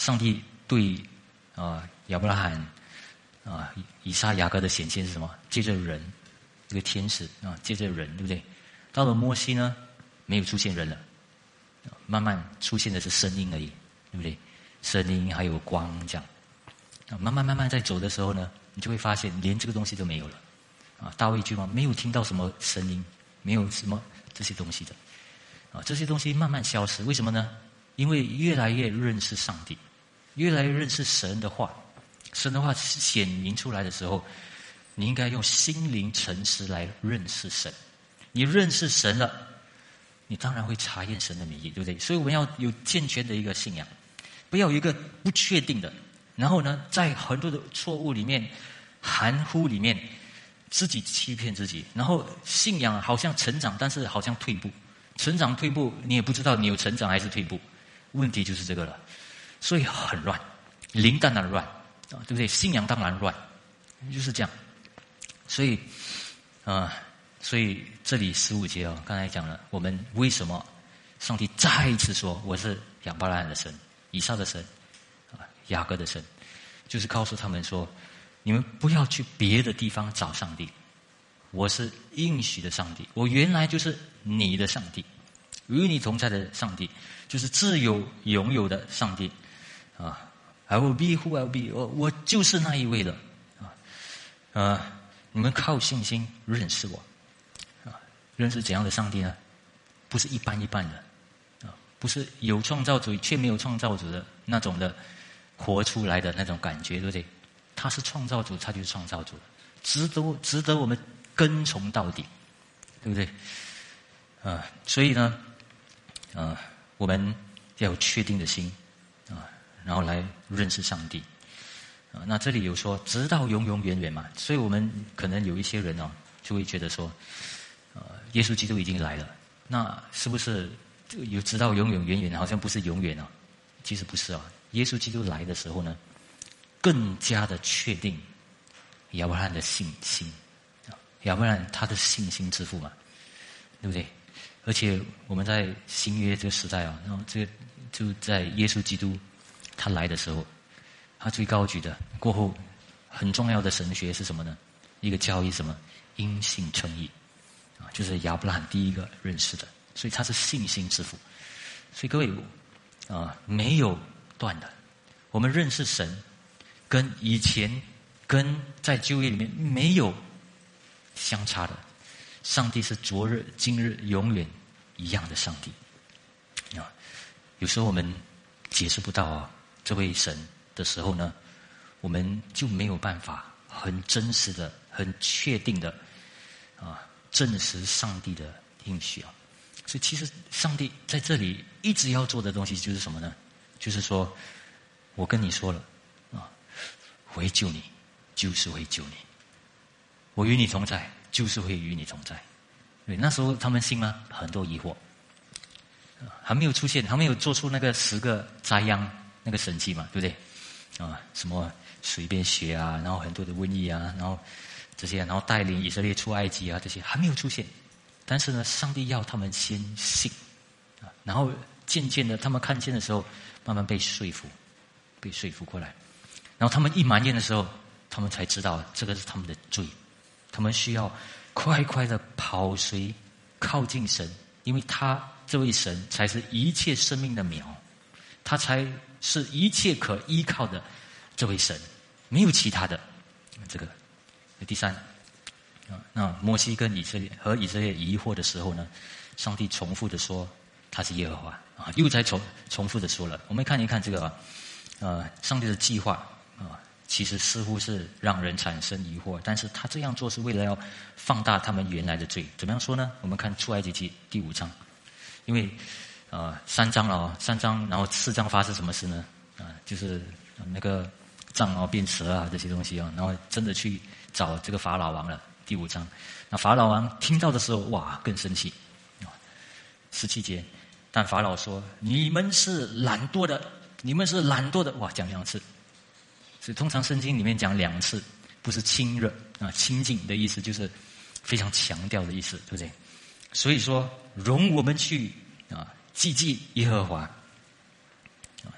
Speaker 1: 上帝对啊亚伯拉罕啊以撒雅各的显现是什么？借着人，一个天使啊，借着人，对不对？到了摩西呢，没有出现人了，慢慢出现的是声音而已，对不对？声音还有光这样，啊，慢慢慢慢在走的时候呢，你就会发现连这个东西都没有了，啊，大卫句嘛，没有听到什么声音，没有什么这些东西的，啊，这些东西慢慢消失，为什么呢？因为越来越认识上帝，越来越认识神的话，神的话显明出来的时候，你应该用心灵诚实来认识神。你认识神了，你当然会查验神的美意，对不对？所以我们要有健全的一个信仰，不要有一个不确定的，然后呢，在很多的错误里面、含糊里面，自己欺骗自己，然后信仰好像成长，但是好像退步，成长退步，你也不知道你有成长还是退步。问题就是这个了，所以很乱，灵当然乱啊，对不对？信仰当然乱，就是这样。所以，啊、呃，所以这里十五节哦，刚才讲了，我们为什么上帝再一次说我是亚伯拉罕的神、以撒的神、啊雅各的神，就是告诉他们说，你们不要去别的地方找上帝，我是应许的上帝，我原来就是你的上帝。与你同在的上帝，就是自由拥有的上帝啊 ！I will be who I will be， 我我就是那一位的啊！呃，你们靠信心认识我啊！认识怎样的上帝呢？不是一般一般的啊，不是有创造主却没有创造主的那种的活出来的那种感觉，对不对？他是创造主，他就是创造主，值得值得我们跟从到底，对不对？啊，所以呢。呃，我们要有确定的心啊，然后来认识上帝啊。那这里有说，直到永永远远嘛，所以我们可能有一些人哦，就会觉得说，呃，耶稣基督已经来了，那是不是有直到永永远远？好像不是永远啊，其实不是啊。耶稣基督来的时候呢，更加的确定亚伯拉罕的信心啊，亚伯拉罕他的信心之父嘛，对不对？而且我们在新约这个时代啊，然后这个就在耶稣基督他来的时候，他最高举的过后很重要的神学是什么呢？一个教义什么？因信称义啊，就是亚伯拉罕第一个认识的，所以他是信心之父。所以各位啊，没有断的，我们认识神跟以前跟在旧约里面没有相差的。上帝是昨日、今日、永远一样的上帝啊！有时候我们解释不到啊这位神的时候呢，我们就没有办法很真实的、很确定的啊证实上帝的应许啊。所以其实上帝在这里一直要做的东西就是什么呢？就是说我跟你说了啊，我会救你，就是会救你，我与你同在。就是会与你同在，对，那时候他们信吗？很多疑惑，还没有出现，还没有做出那个十个灾殃那个神迹嘛，对不对？啊，什么水变血啊，然后很多的瘟疫啊，然后这些，然后带领以色列出埃及啊，这些还没有出现。但是呢，上帝要他们先信啊，然后渐渐的，他们看见的时候，慢慢被说服，被说服过来。然后他们一埋怨的时候，他们才知道这个是他们的罪。他们需要快快的跑随靠近神，因为他这位神才是一切生命的苗，他才是一切可依靠的这位神，没有其他的。这个第三啊，那摩西跟以色列和以色列疑惑的时候呢，上帝重复的说他是耶和华啊，又在重重复的说了。我们看一看这个啊，呃，上帝的计划啊。其实似乎是让人产生疑惑，但是他这样做是为了要放大他们原来的罪。怎么样说呢？我们看出埃及记第五章，因为呃三章了、哦，三章，然后四章发生什么事呢？啊、呃，就是那个杖啊变蛇啊这些东西啊，然后真的去找这个法老王了。第五章，那法老王听到的时候，哇，更生气啊！十七节，但法老说：“你们是懒惰的，你们是懒惰的。”哇，讲两次。所以通常圣经里面讲两次，不是亲热啊，亲近的意思就是非常强调的意思，对不对？所以说，容我们去啊祭祭耶和华。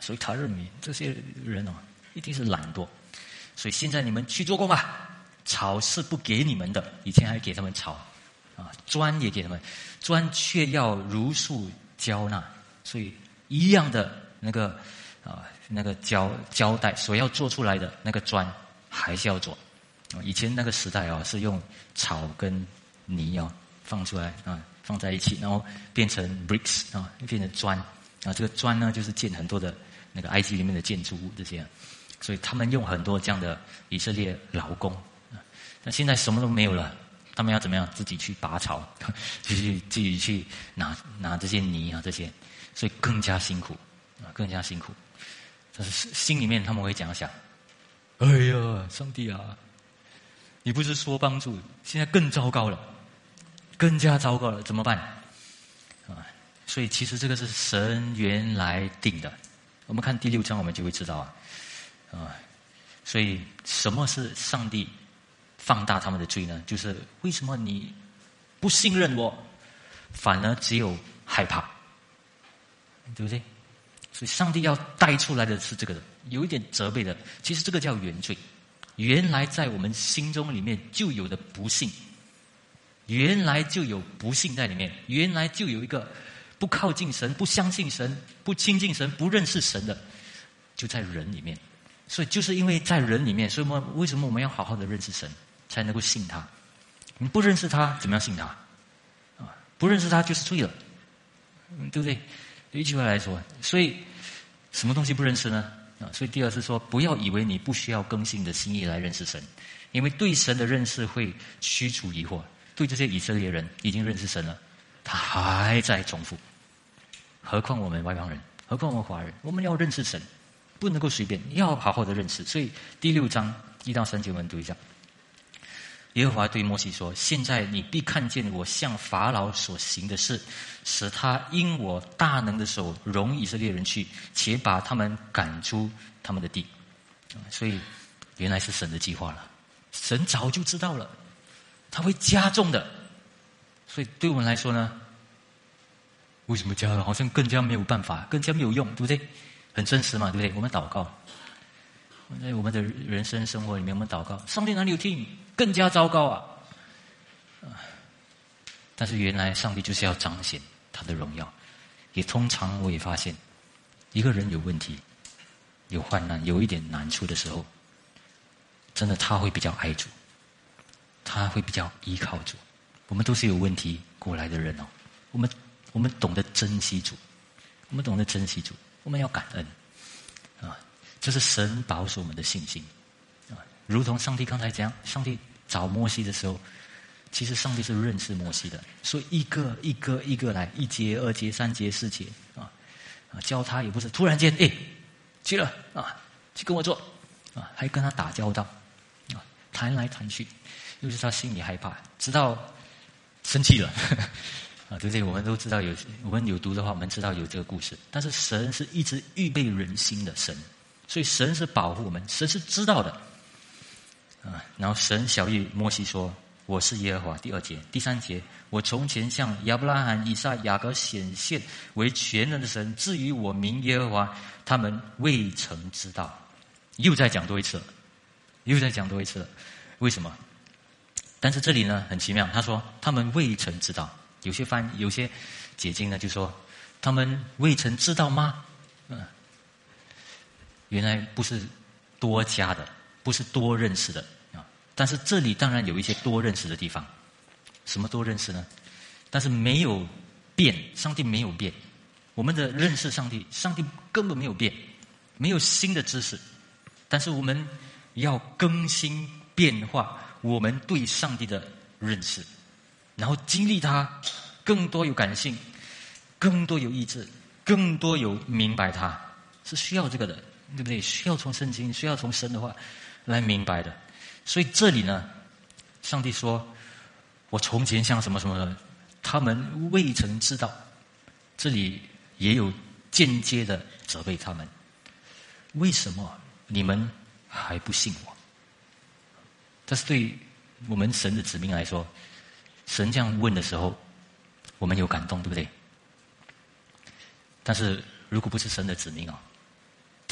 Speaker 1: 所以他认为这些人哦，一定是懒惰。所以现在你们去做工吧，草是不给你们的，以前还给他们草，啊，砖也给他们，砖却要如数交纳。所以一样的那个啊，那个胶胶带所要做出来的那个砖还是要做。以前那个时代啊，是用草跟泥啊放出来啊，放在一起，然后变成 bricks 啊，变成砖啊。这个砖呢，就是建很多的那个埃及里面的建筑物这些，所以他们用很多这样的以色列劳工啊。那现在什么都没有了，他们要怎么样？自己去拔草，自己自己去拿拿这些泥啊这些，所以更加辛苦啊，更加辛苦。但是心里面他们会讲想：哎呀，上帝啊！你不是说帮助，现在更糟糕了，更加糟糕了，怎么办？啊，所以其实这个是神原来定的。我们看第六章，我们就会知道啊，啊，所以什么是上帝放大他们的罪呢？就是为什么你不信任我，反而只有害怕，对不对？所以上帝要带出来的是这个的，有一点责备的。其实这个叫原罪。原来在我们心中里面就有的不幸，原来就有不幸在里面，原来就有一个不靠近神、不相信神、不亲近神、不认识神的，就在人里面。所以就是因为在人里面，所以我们为什么我们要好好的认识神，才能够信他？你不认识他，怎么样信他？啊，不认识他就是罪了，对不对？一句话来说，所以什么东西不认识呢？啊，所以第二是说，不要以为你不需要更新的心意来认识神，因为对神的认识会驱除疑惑。对这些以色列人已经认识神了，他还在重复，何况我们外邦人，何况我们华人，我们要认识神，不能够随便，要好好的认识。所以第六章一到三节我们读一下。耶和华对摩西说：现在你必看见我向法老所行的事，使他因我大能的手容以色列人去，且把他们赶出他们的地。所以原来是神的计划了，神早就知道了，他会加重的。所以对我们来说呢，为什么加了好像更加没有办法，更加没有用，对不对？很真实嘛，对不对？我们祷告，在我们的人生生活里面，我们祷告，上帝哪里有听？更加糟糕啊！但是原来上帝就是要彰显他的荣耀。也通常我也发现，一个人有问题、有患难、有一点难处的时候，真的他会比较爱主，他会比较依靠主。我们都是有问题过来的人哦，我们我们懂得珍惜主，我们懂得珍惜主，我们要感恩啊！这是神保守我们的信心。如同上帝刚才讲，上帝找摩西的时候，其实上帝是认识摩西的，所以一个一个一个来，一节、二节、三节、四节啊，啊，教他也不是突然间，哎，去了啊，去跟我做啊，还跟他打交道啊，谈来谈去，又是他心里害怕，直到生气了啊，对不对？我们都知道有，我们有读的话，我们知道有这个故事。但是神是一直预备人心的神，所以神是保护我们，神是知道的。啊，然后神晓谕摩西说：我是耶和华。第二节、第三节，我从前向亚伯拉罕、以撒、雅各显现为全能的神，至于我名耶和华，他们未曾知道。又再讲多一次了，又再讲多一次了。为什么？但是这里呢很奇妙，他说他们未曾知道。有些翻有些解经呢就说他们未曾知道吗？嗯，原来不是多加的，不是多认识的。但是这里当然有一些多认识的地方，什么多认识呢？但是没有变，上帝没有变，我们的认识上帝，上帝根本没有变，没有新的知识，但是我们要更新变化我们对上帝的认识，然后经历他，更多有感性，更多有意志，更多有明白他，是需要这个的，对不对？需要从圣经，需要从神的话来明白的。所以这里呢，上帝说：我从前像什么什么的，他们未曾知道。这里也有间接的责备他们，为什么你们还不信我？这是对我们神的子民来说，神这样问的时候，我们有感动，对不对？但是如果不是神的子民啊，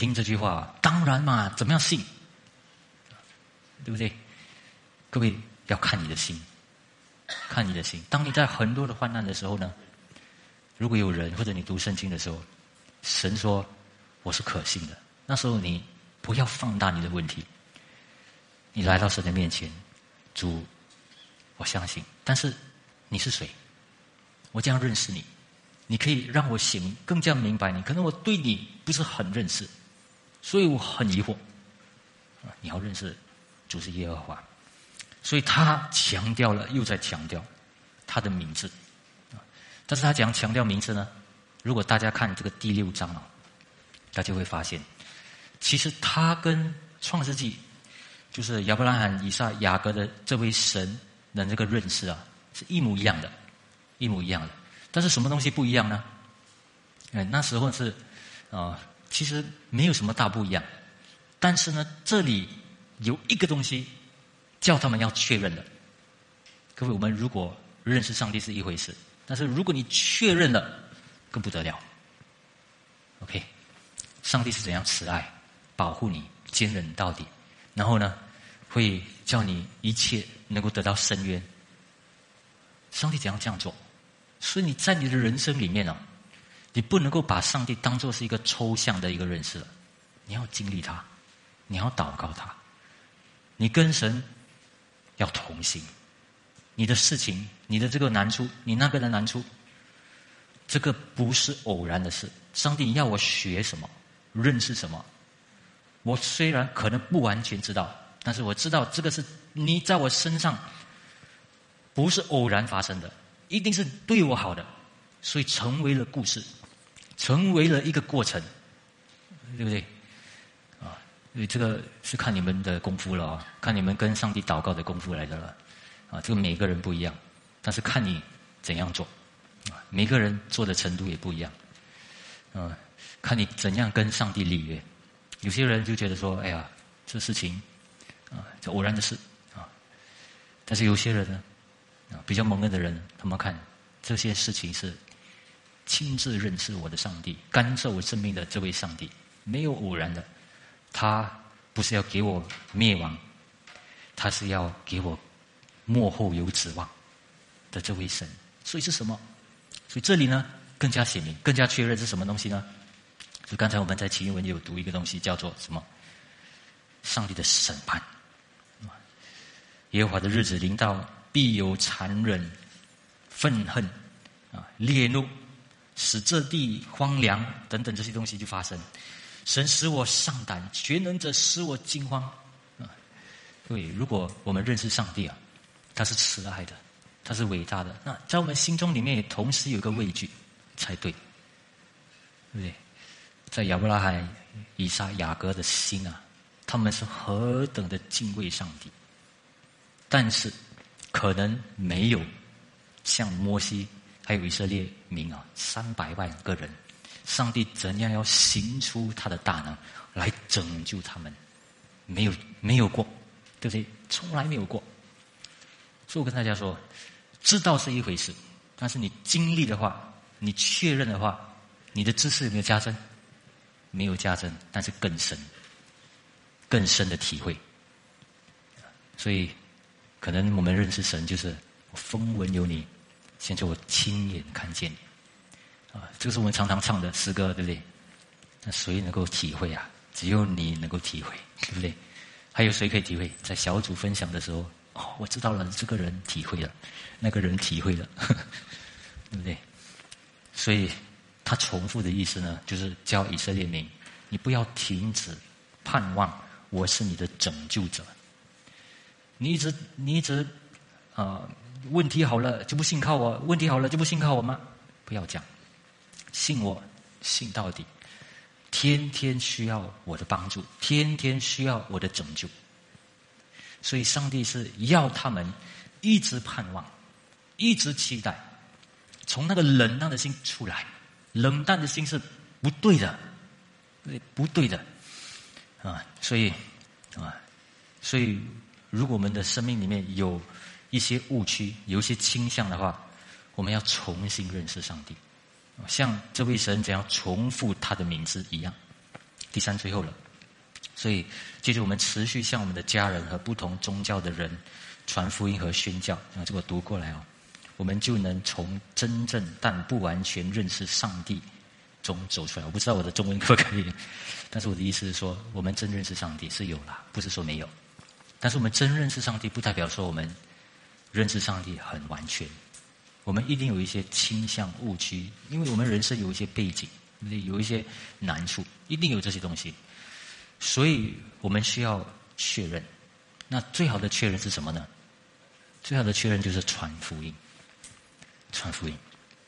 Speaker 1: 听这句话，当然嘛，怎么样信？对不对？各位要看你的心，看你的心。当你在很多的患难的时候呢，如果有人或者你读圣经的时候，神说我是可信的，那时候你不要放大你的问题，你来到神的面前，主，我相信，但是你是谁？我这样认识你，你可以让我醒，更加明白你。可能我对你不是很认识，所以我很疑惑。你要认识主是耶和华，所以他强调了，又在强调他的名字。但是他怎样强调名字呢？如果大家看这个第六章啊，大家会发现，其实他跟创世纪，就是亚伯拉罕、以撒、雅各的这位神的这个认识啊，是一模一样的，一模一样的。但是什么东西不一样呢？哎，那时候是啊、呃，其实没有什么大不一样，但是呢，这里有一个东西叫他们要确认的。各位，我们如果认识上帝是一回事，但是如果你确认了，更不得了。OK， 上帝是怎样慈爱、保护你、坚忍到底，然后呢，会叫你一切能够得到伸冤。上帝怎样这样做？所以你在你的人生里面哦，你不能够把上帝当作是一个抽象的一个认识了，你要经历他，你要祷告他，你跟神要同行。你的事情，你的这个难处，你那个的难处，这个不是偶然的事。上帝要我学什么，认识什么，我虽然可能不完全知道，但是我知道这个是你在我身上不是偶然发生的，一定是对我好的，所以成为了故事，成为了一个过程，对不对？啊，所以这个是看你们的功夫了啊，看你们跟上帝祷告的功夫来的了。啊，这个每个人不一样，但是看你怎样做，啊，每个人做的程度也不一样，啊，看你怎样跟上帝立约。有些人就觉得说，哎呀，这事情啊，这偶然的事啊，但是有些人呢，啊，比较蒙恩的人，他们看这些事情是亲自认识我的上帝，干涉我生命的这位上帝，没有偶然的，他不是要给我灭亡，他是要给我末后有指望的这位神。所以是什么？所以这里呢更加显明，更加确认是什么东西呢？就刚才我们在启示文有读一个东西，叫做什么？上帝的审判。耶和华的日子临到，必有残忍、愤恨啊、烈怒，使这地荒凉等等这些东西就发生。神使我丧胆，全能者使我惊慌啊！对，如果我们认识上帝啊，他是慈爱的，他是伟大的，那在我们心中里面也同时有一个畏惧才对，对不对？在亚伯拉罕、以撒、雅各的心啊，他们是何等的敬畏上帝，但是可能没有像摩西还有以色列民啊，三百万个人，上帝怎样要行出他的大能来拯救他们，没有没有过，对不对？从来没有过。所以我跟大家说，知道是一回事，但是你经历的话，你确认的话，你的知识有没有加深？没有加深，但是更深，更深的体会。所以可能我们认识神，就是我风闻有你，现在我亲眼看见你啊，这个是我们常常唱的诗歌，对不对？那谁能够体会啊？只有你能够体会，对不对？还有谁可以体会？在小组分享的时候，哦，我知道了，这个人体会了，那个人体会了，呵呵，对不对？所以他重复的意思呢，就是教以色列民，你不要停止盼望我是你的拯救者。你一直你一直啊、呃，问题好了就不信靠我，问题好了就不信靠我吗？不要讲，信我，信到底。天天需要我的帮助，天天需要我的拯救。所以上帝是要他们一直盼望，一直期待，从那个冷淡的心出来。冷淡的心是不对的，不对的啊！所以啊，所以如果我们的生命里面有一些误区，有一些倾向的话，我们要重新认识上帝，像这位神怎样重复他的名字一样， 第三最后了。所以接着我们持续向我们的家人和不同宗教的人传福音和宣教，啊，这个我读过来哦，我们就能从真正但不完全认识上帝中走出来。我不知道我的中文可不可以，但是我的意思是说，我们真认识上帝是有啦，不是说没有。但是我们真认识上帝，不代表说我们认识上帝很完全。我们一定有一些倾向误区，因为我们人生有一些背景，有一些难处，一定有这些东西。所以我们需要确认。那最好的确认是什么呢？最好的确认就是传福音，传福音。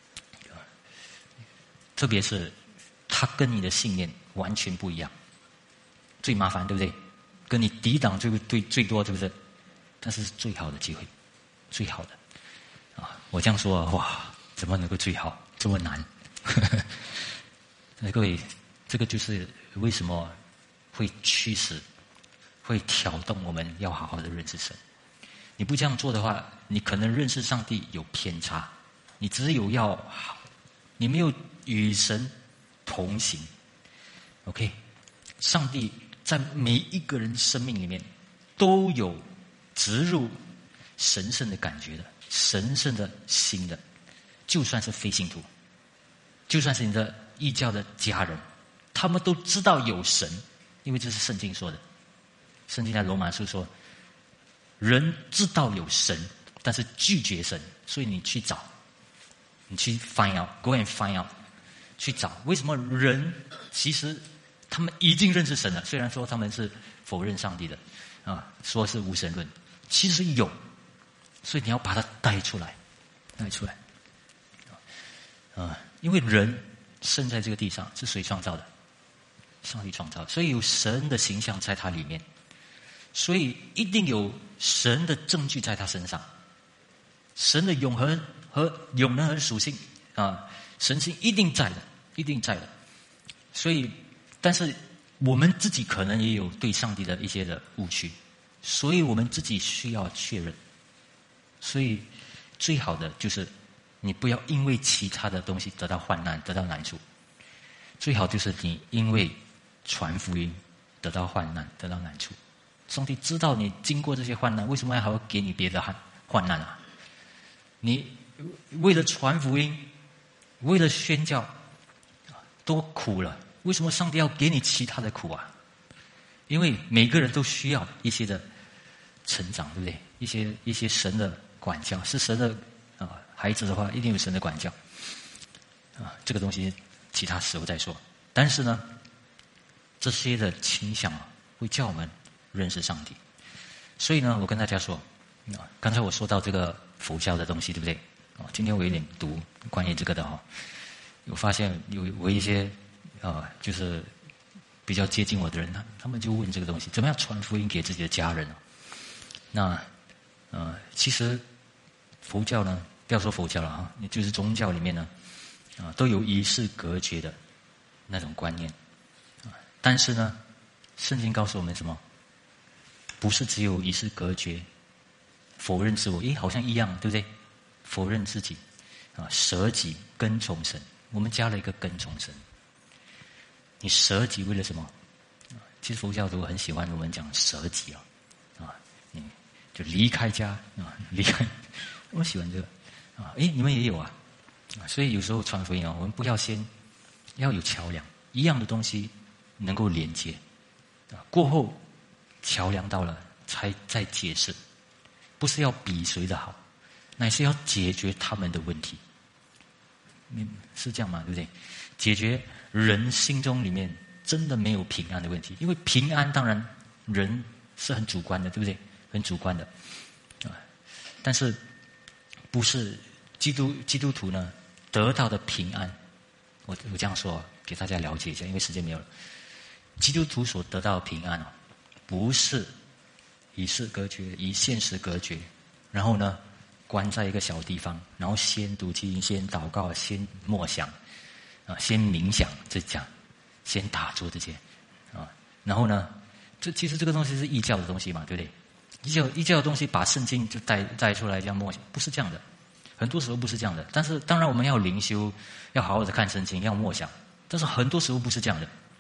Speaker 1: 特别是它跟你的信念完全不一样，最麻烦，对不对？跟你抵挡最最最多，对不对？但是最好的机会，最好的啊！我这样说，哇，怎么能够最好？这么难？那各位，这个就是为什么会驱使、会挑动我们要好好的认识神。你不这样做的话，你可能认识上帝有偏差，你只有要好，你没有与神同行。OK， 上帝在每一个人生命里面都有植入神圣的感觉的、神圣的心的，就算是非信徒，就算是你的异教的家人，他们都知道有神，因为这是圣经说的。圣经在罗马书说，人知道有神，但是拒绝神，所以你去找，你去 find out， go and find out， 去找为什么人其实他们已经认识神了，虽然说他们是否认上帝的啊，说是无神论，其实有，所以你要把它带出来，带出来啊，因为人生在这个地上是谁创造的？上帝创造的，所以有神的形象在他里面，所以一定有神的证据在他身上，神的永恒和永能和属性啊，神性一定在的，一定在的。所以，但是我们自己可能也有对上帝的一些的误区，所以我们自己需要确认。所以，最好的就是你不要因为其他的东西得到患难、得到难处，最好就是你因为传福音得到患难、得到难处。上帝知道你经过这些患难，为什么还要给你别的患患难啊？你为了传福音，为了宣教，多苦了，为什么上帝要给你其他的苦啊？因为每个人都需要一些的成长，对不对？一些一些神的管教，是神的啊孩子的话，一定有神的管教啊。这个东西其他时候再说。但是呢，这些的倾向啊，会叫我们认识上帝。所以呢，我跟大家说，啊，刚才我说到这个佛教的东西，对不对？啊，今天我有点读关于这个的哈，我发现有我一些啊，就是比较接近我的人，他他们就问这个东西，怎么样传福音给自己的家人啊？那呃，其实佛教呢，不要说佛教了啊，就是宗教里面呢，啊，都有与世隔绝的那种观念啊。但是呢，圣经告诉我们什么？不是只有与世隔绝，否认自我，诶，好像一样，对不对？否认自己啊，舍己跟从神。我们加了一个跟从神。你舍己为了什么？其实佛教徒很喜欢我们讲舍己啊，啊，你就离开家啊，离开，我喜欢这个啊，诶，你们也有啊，啊，所以有时候传福音啊，我们不要先要有桥梁，一样的东西能够连接啊，过后桥梁到了才再解释，不是要比谁的好，乃是要解决他们的问题。是这样吗？对不对？解决人心中里面真的没有平安的问题，因为平安当然人是很主观的，对不对？很主观的啊，但是不是基督基督徒呢得到的平安？我我这样说给大家了解一下，因为时间没有了。基督徒所得到的平安哦，不是与世隔绝、与现实隔绝，然后呢关在一个小地方，然后先读经、先祷告、先默想啊，先冥想，这讲，先打坐这些啊，然后呢，这其实这个东西是异教的东西嘛，对不对？异教异教的东西把圣经就带带出来这样默想，不是这样的，很多时候不是这样的。但是当然我们要灵修，要好好的看圣经，要默想，但是很多时候不是这样的。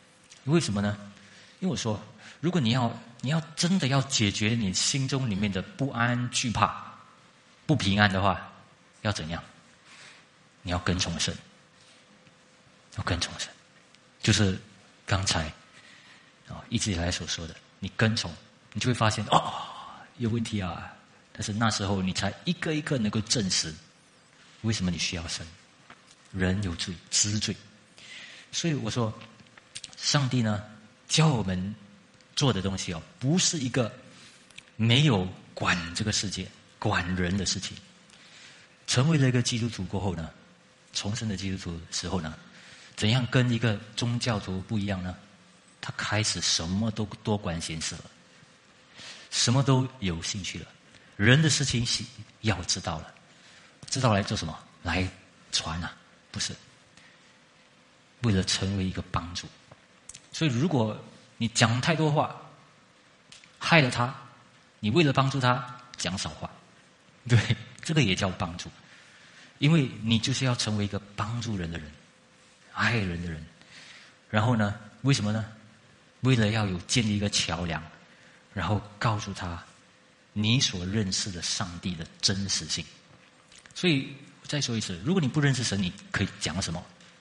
Speaker 1: 为什么呢？因为我说，如果你要你要真的要解决你心中里面的不安、惧怕、不平安的话，要怎样？你要跟从神，要跟从神，就是刚才啊一直以来所说的，你跟从，你就会发现哦有问题啊。但是那时候你才一个一个能够证实，为什么你需要神？人有罪，知罪。所以我说，上帝呢教我们做的东西哦，不是一个没有管这个世界、管人的事情。成为了一个基督徒过后呢，重生的基督徒的时候呢，怎样跟一个宗教徒不一样呢？他开始什么都多管闲事了，什么都有兴趣了。人的事情要知道了，知道来做什么？来传啊，不是为了成为一个帮助。所以如果你讲太多话，害了他，你为了帮助他讲少话，对，这个也叫帮助。因为你就是要成为一个帮助人的人，爱人的人。然后呢，为什么呢？为了要有建立一个桥梁，然后告诉他你所认识的上帝的真实性。所以再说一次，如果你不认识神，你可以讲什么？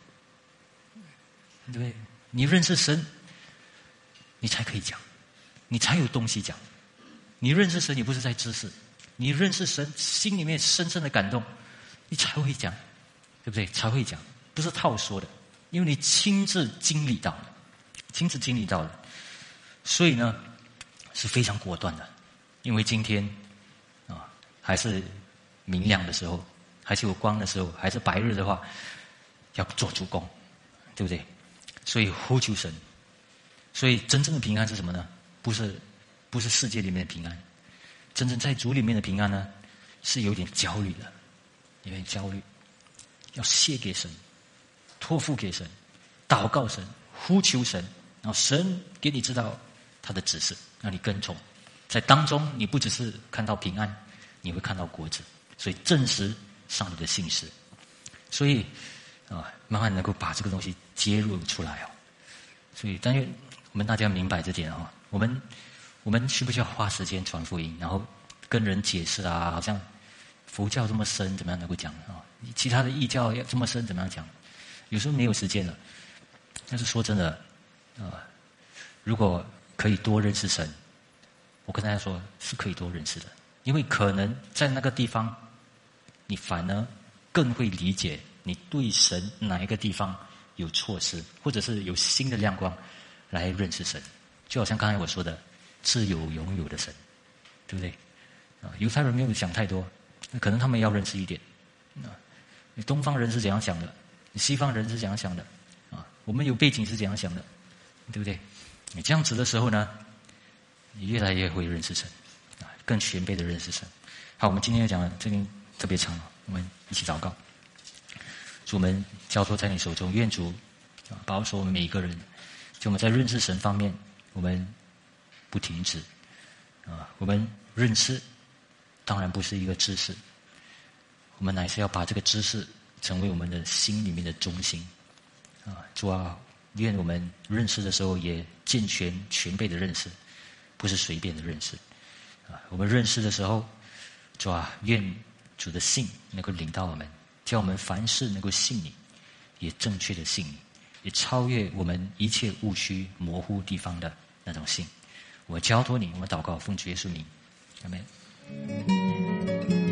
Speaker 1: 对不对？你认识神，你才可以讲，你才有东西讲。你认识神，你不是在知识，你认识神，心里面深深的感动，你才会讲，对不对？才会讲，不是套说的，因为你亲自经历到了，亲自经历到了，所以呢是非常果断的。因为今天啊还是明亮的时候，还是有光的时候，还是白日的话，要做主工，对不对？所以呼求神。所以真正的平安是什么呢？不是不是世界里面的平安，真正在主里面的平安呢，是有点焦虑的，有点焦虑，要卸给神，托付给神，祷告神，呼求神，然后神给你知道他的指示，让你跟从。在当中，你不只是看到平安，你会看到果子，所以证实上帝的信实。所以啊，慢慢能够把这个东西揭露出来哦。所以，但愿我们大家明白这点啊，我们我们需不需要花时间传福音，然后跟人解释啊？好像佛教这么深，怎么样能够讲啊？其他的异教要这么深，怎么样讲？有时候没有时间了。但是说真的，啊，如果可以多认识神，我跟大家说是可以多认识的，因为可能在那个地方，你反而更会理解你对神哪一个地方有错失，或者是有新的亮光来认识神。就好像刚才我说的，自有永有的神，对不对？啊，犹太人没有想太多，可能他们要认识一点。啊，你东方人是怎样想的？你西方人是怎样想的？啊，我们有背景是怎样想的？对不对？你这样子的时候呢，你越来越会认识神，啊，更全备的认识神。好，我们今天要讲的这个特别长了，我们一起祷告。主，我们交托在你手中，愿主啊保守我们每一个人。就我们在认识神方面，我们不停止啊，我们认识当然不是一个知识，我们乃是要把这个知识成为我们的心里面的中心啊。主啊，愿我们认识的时候也健全全备的认识，不是随便的认识啊。我们认识的时候，主啊，愿主的信能够领到我们，叫我们凡事能够信你，也正确的信你，也超越我们一切误区模糊地方的那种信。我交托你，我们祷告，奉主耶稣名，阿们。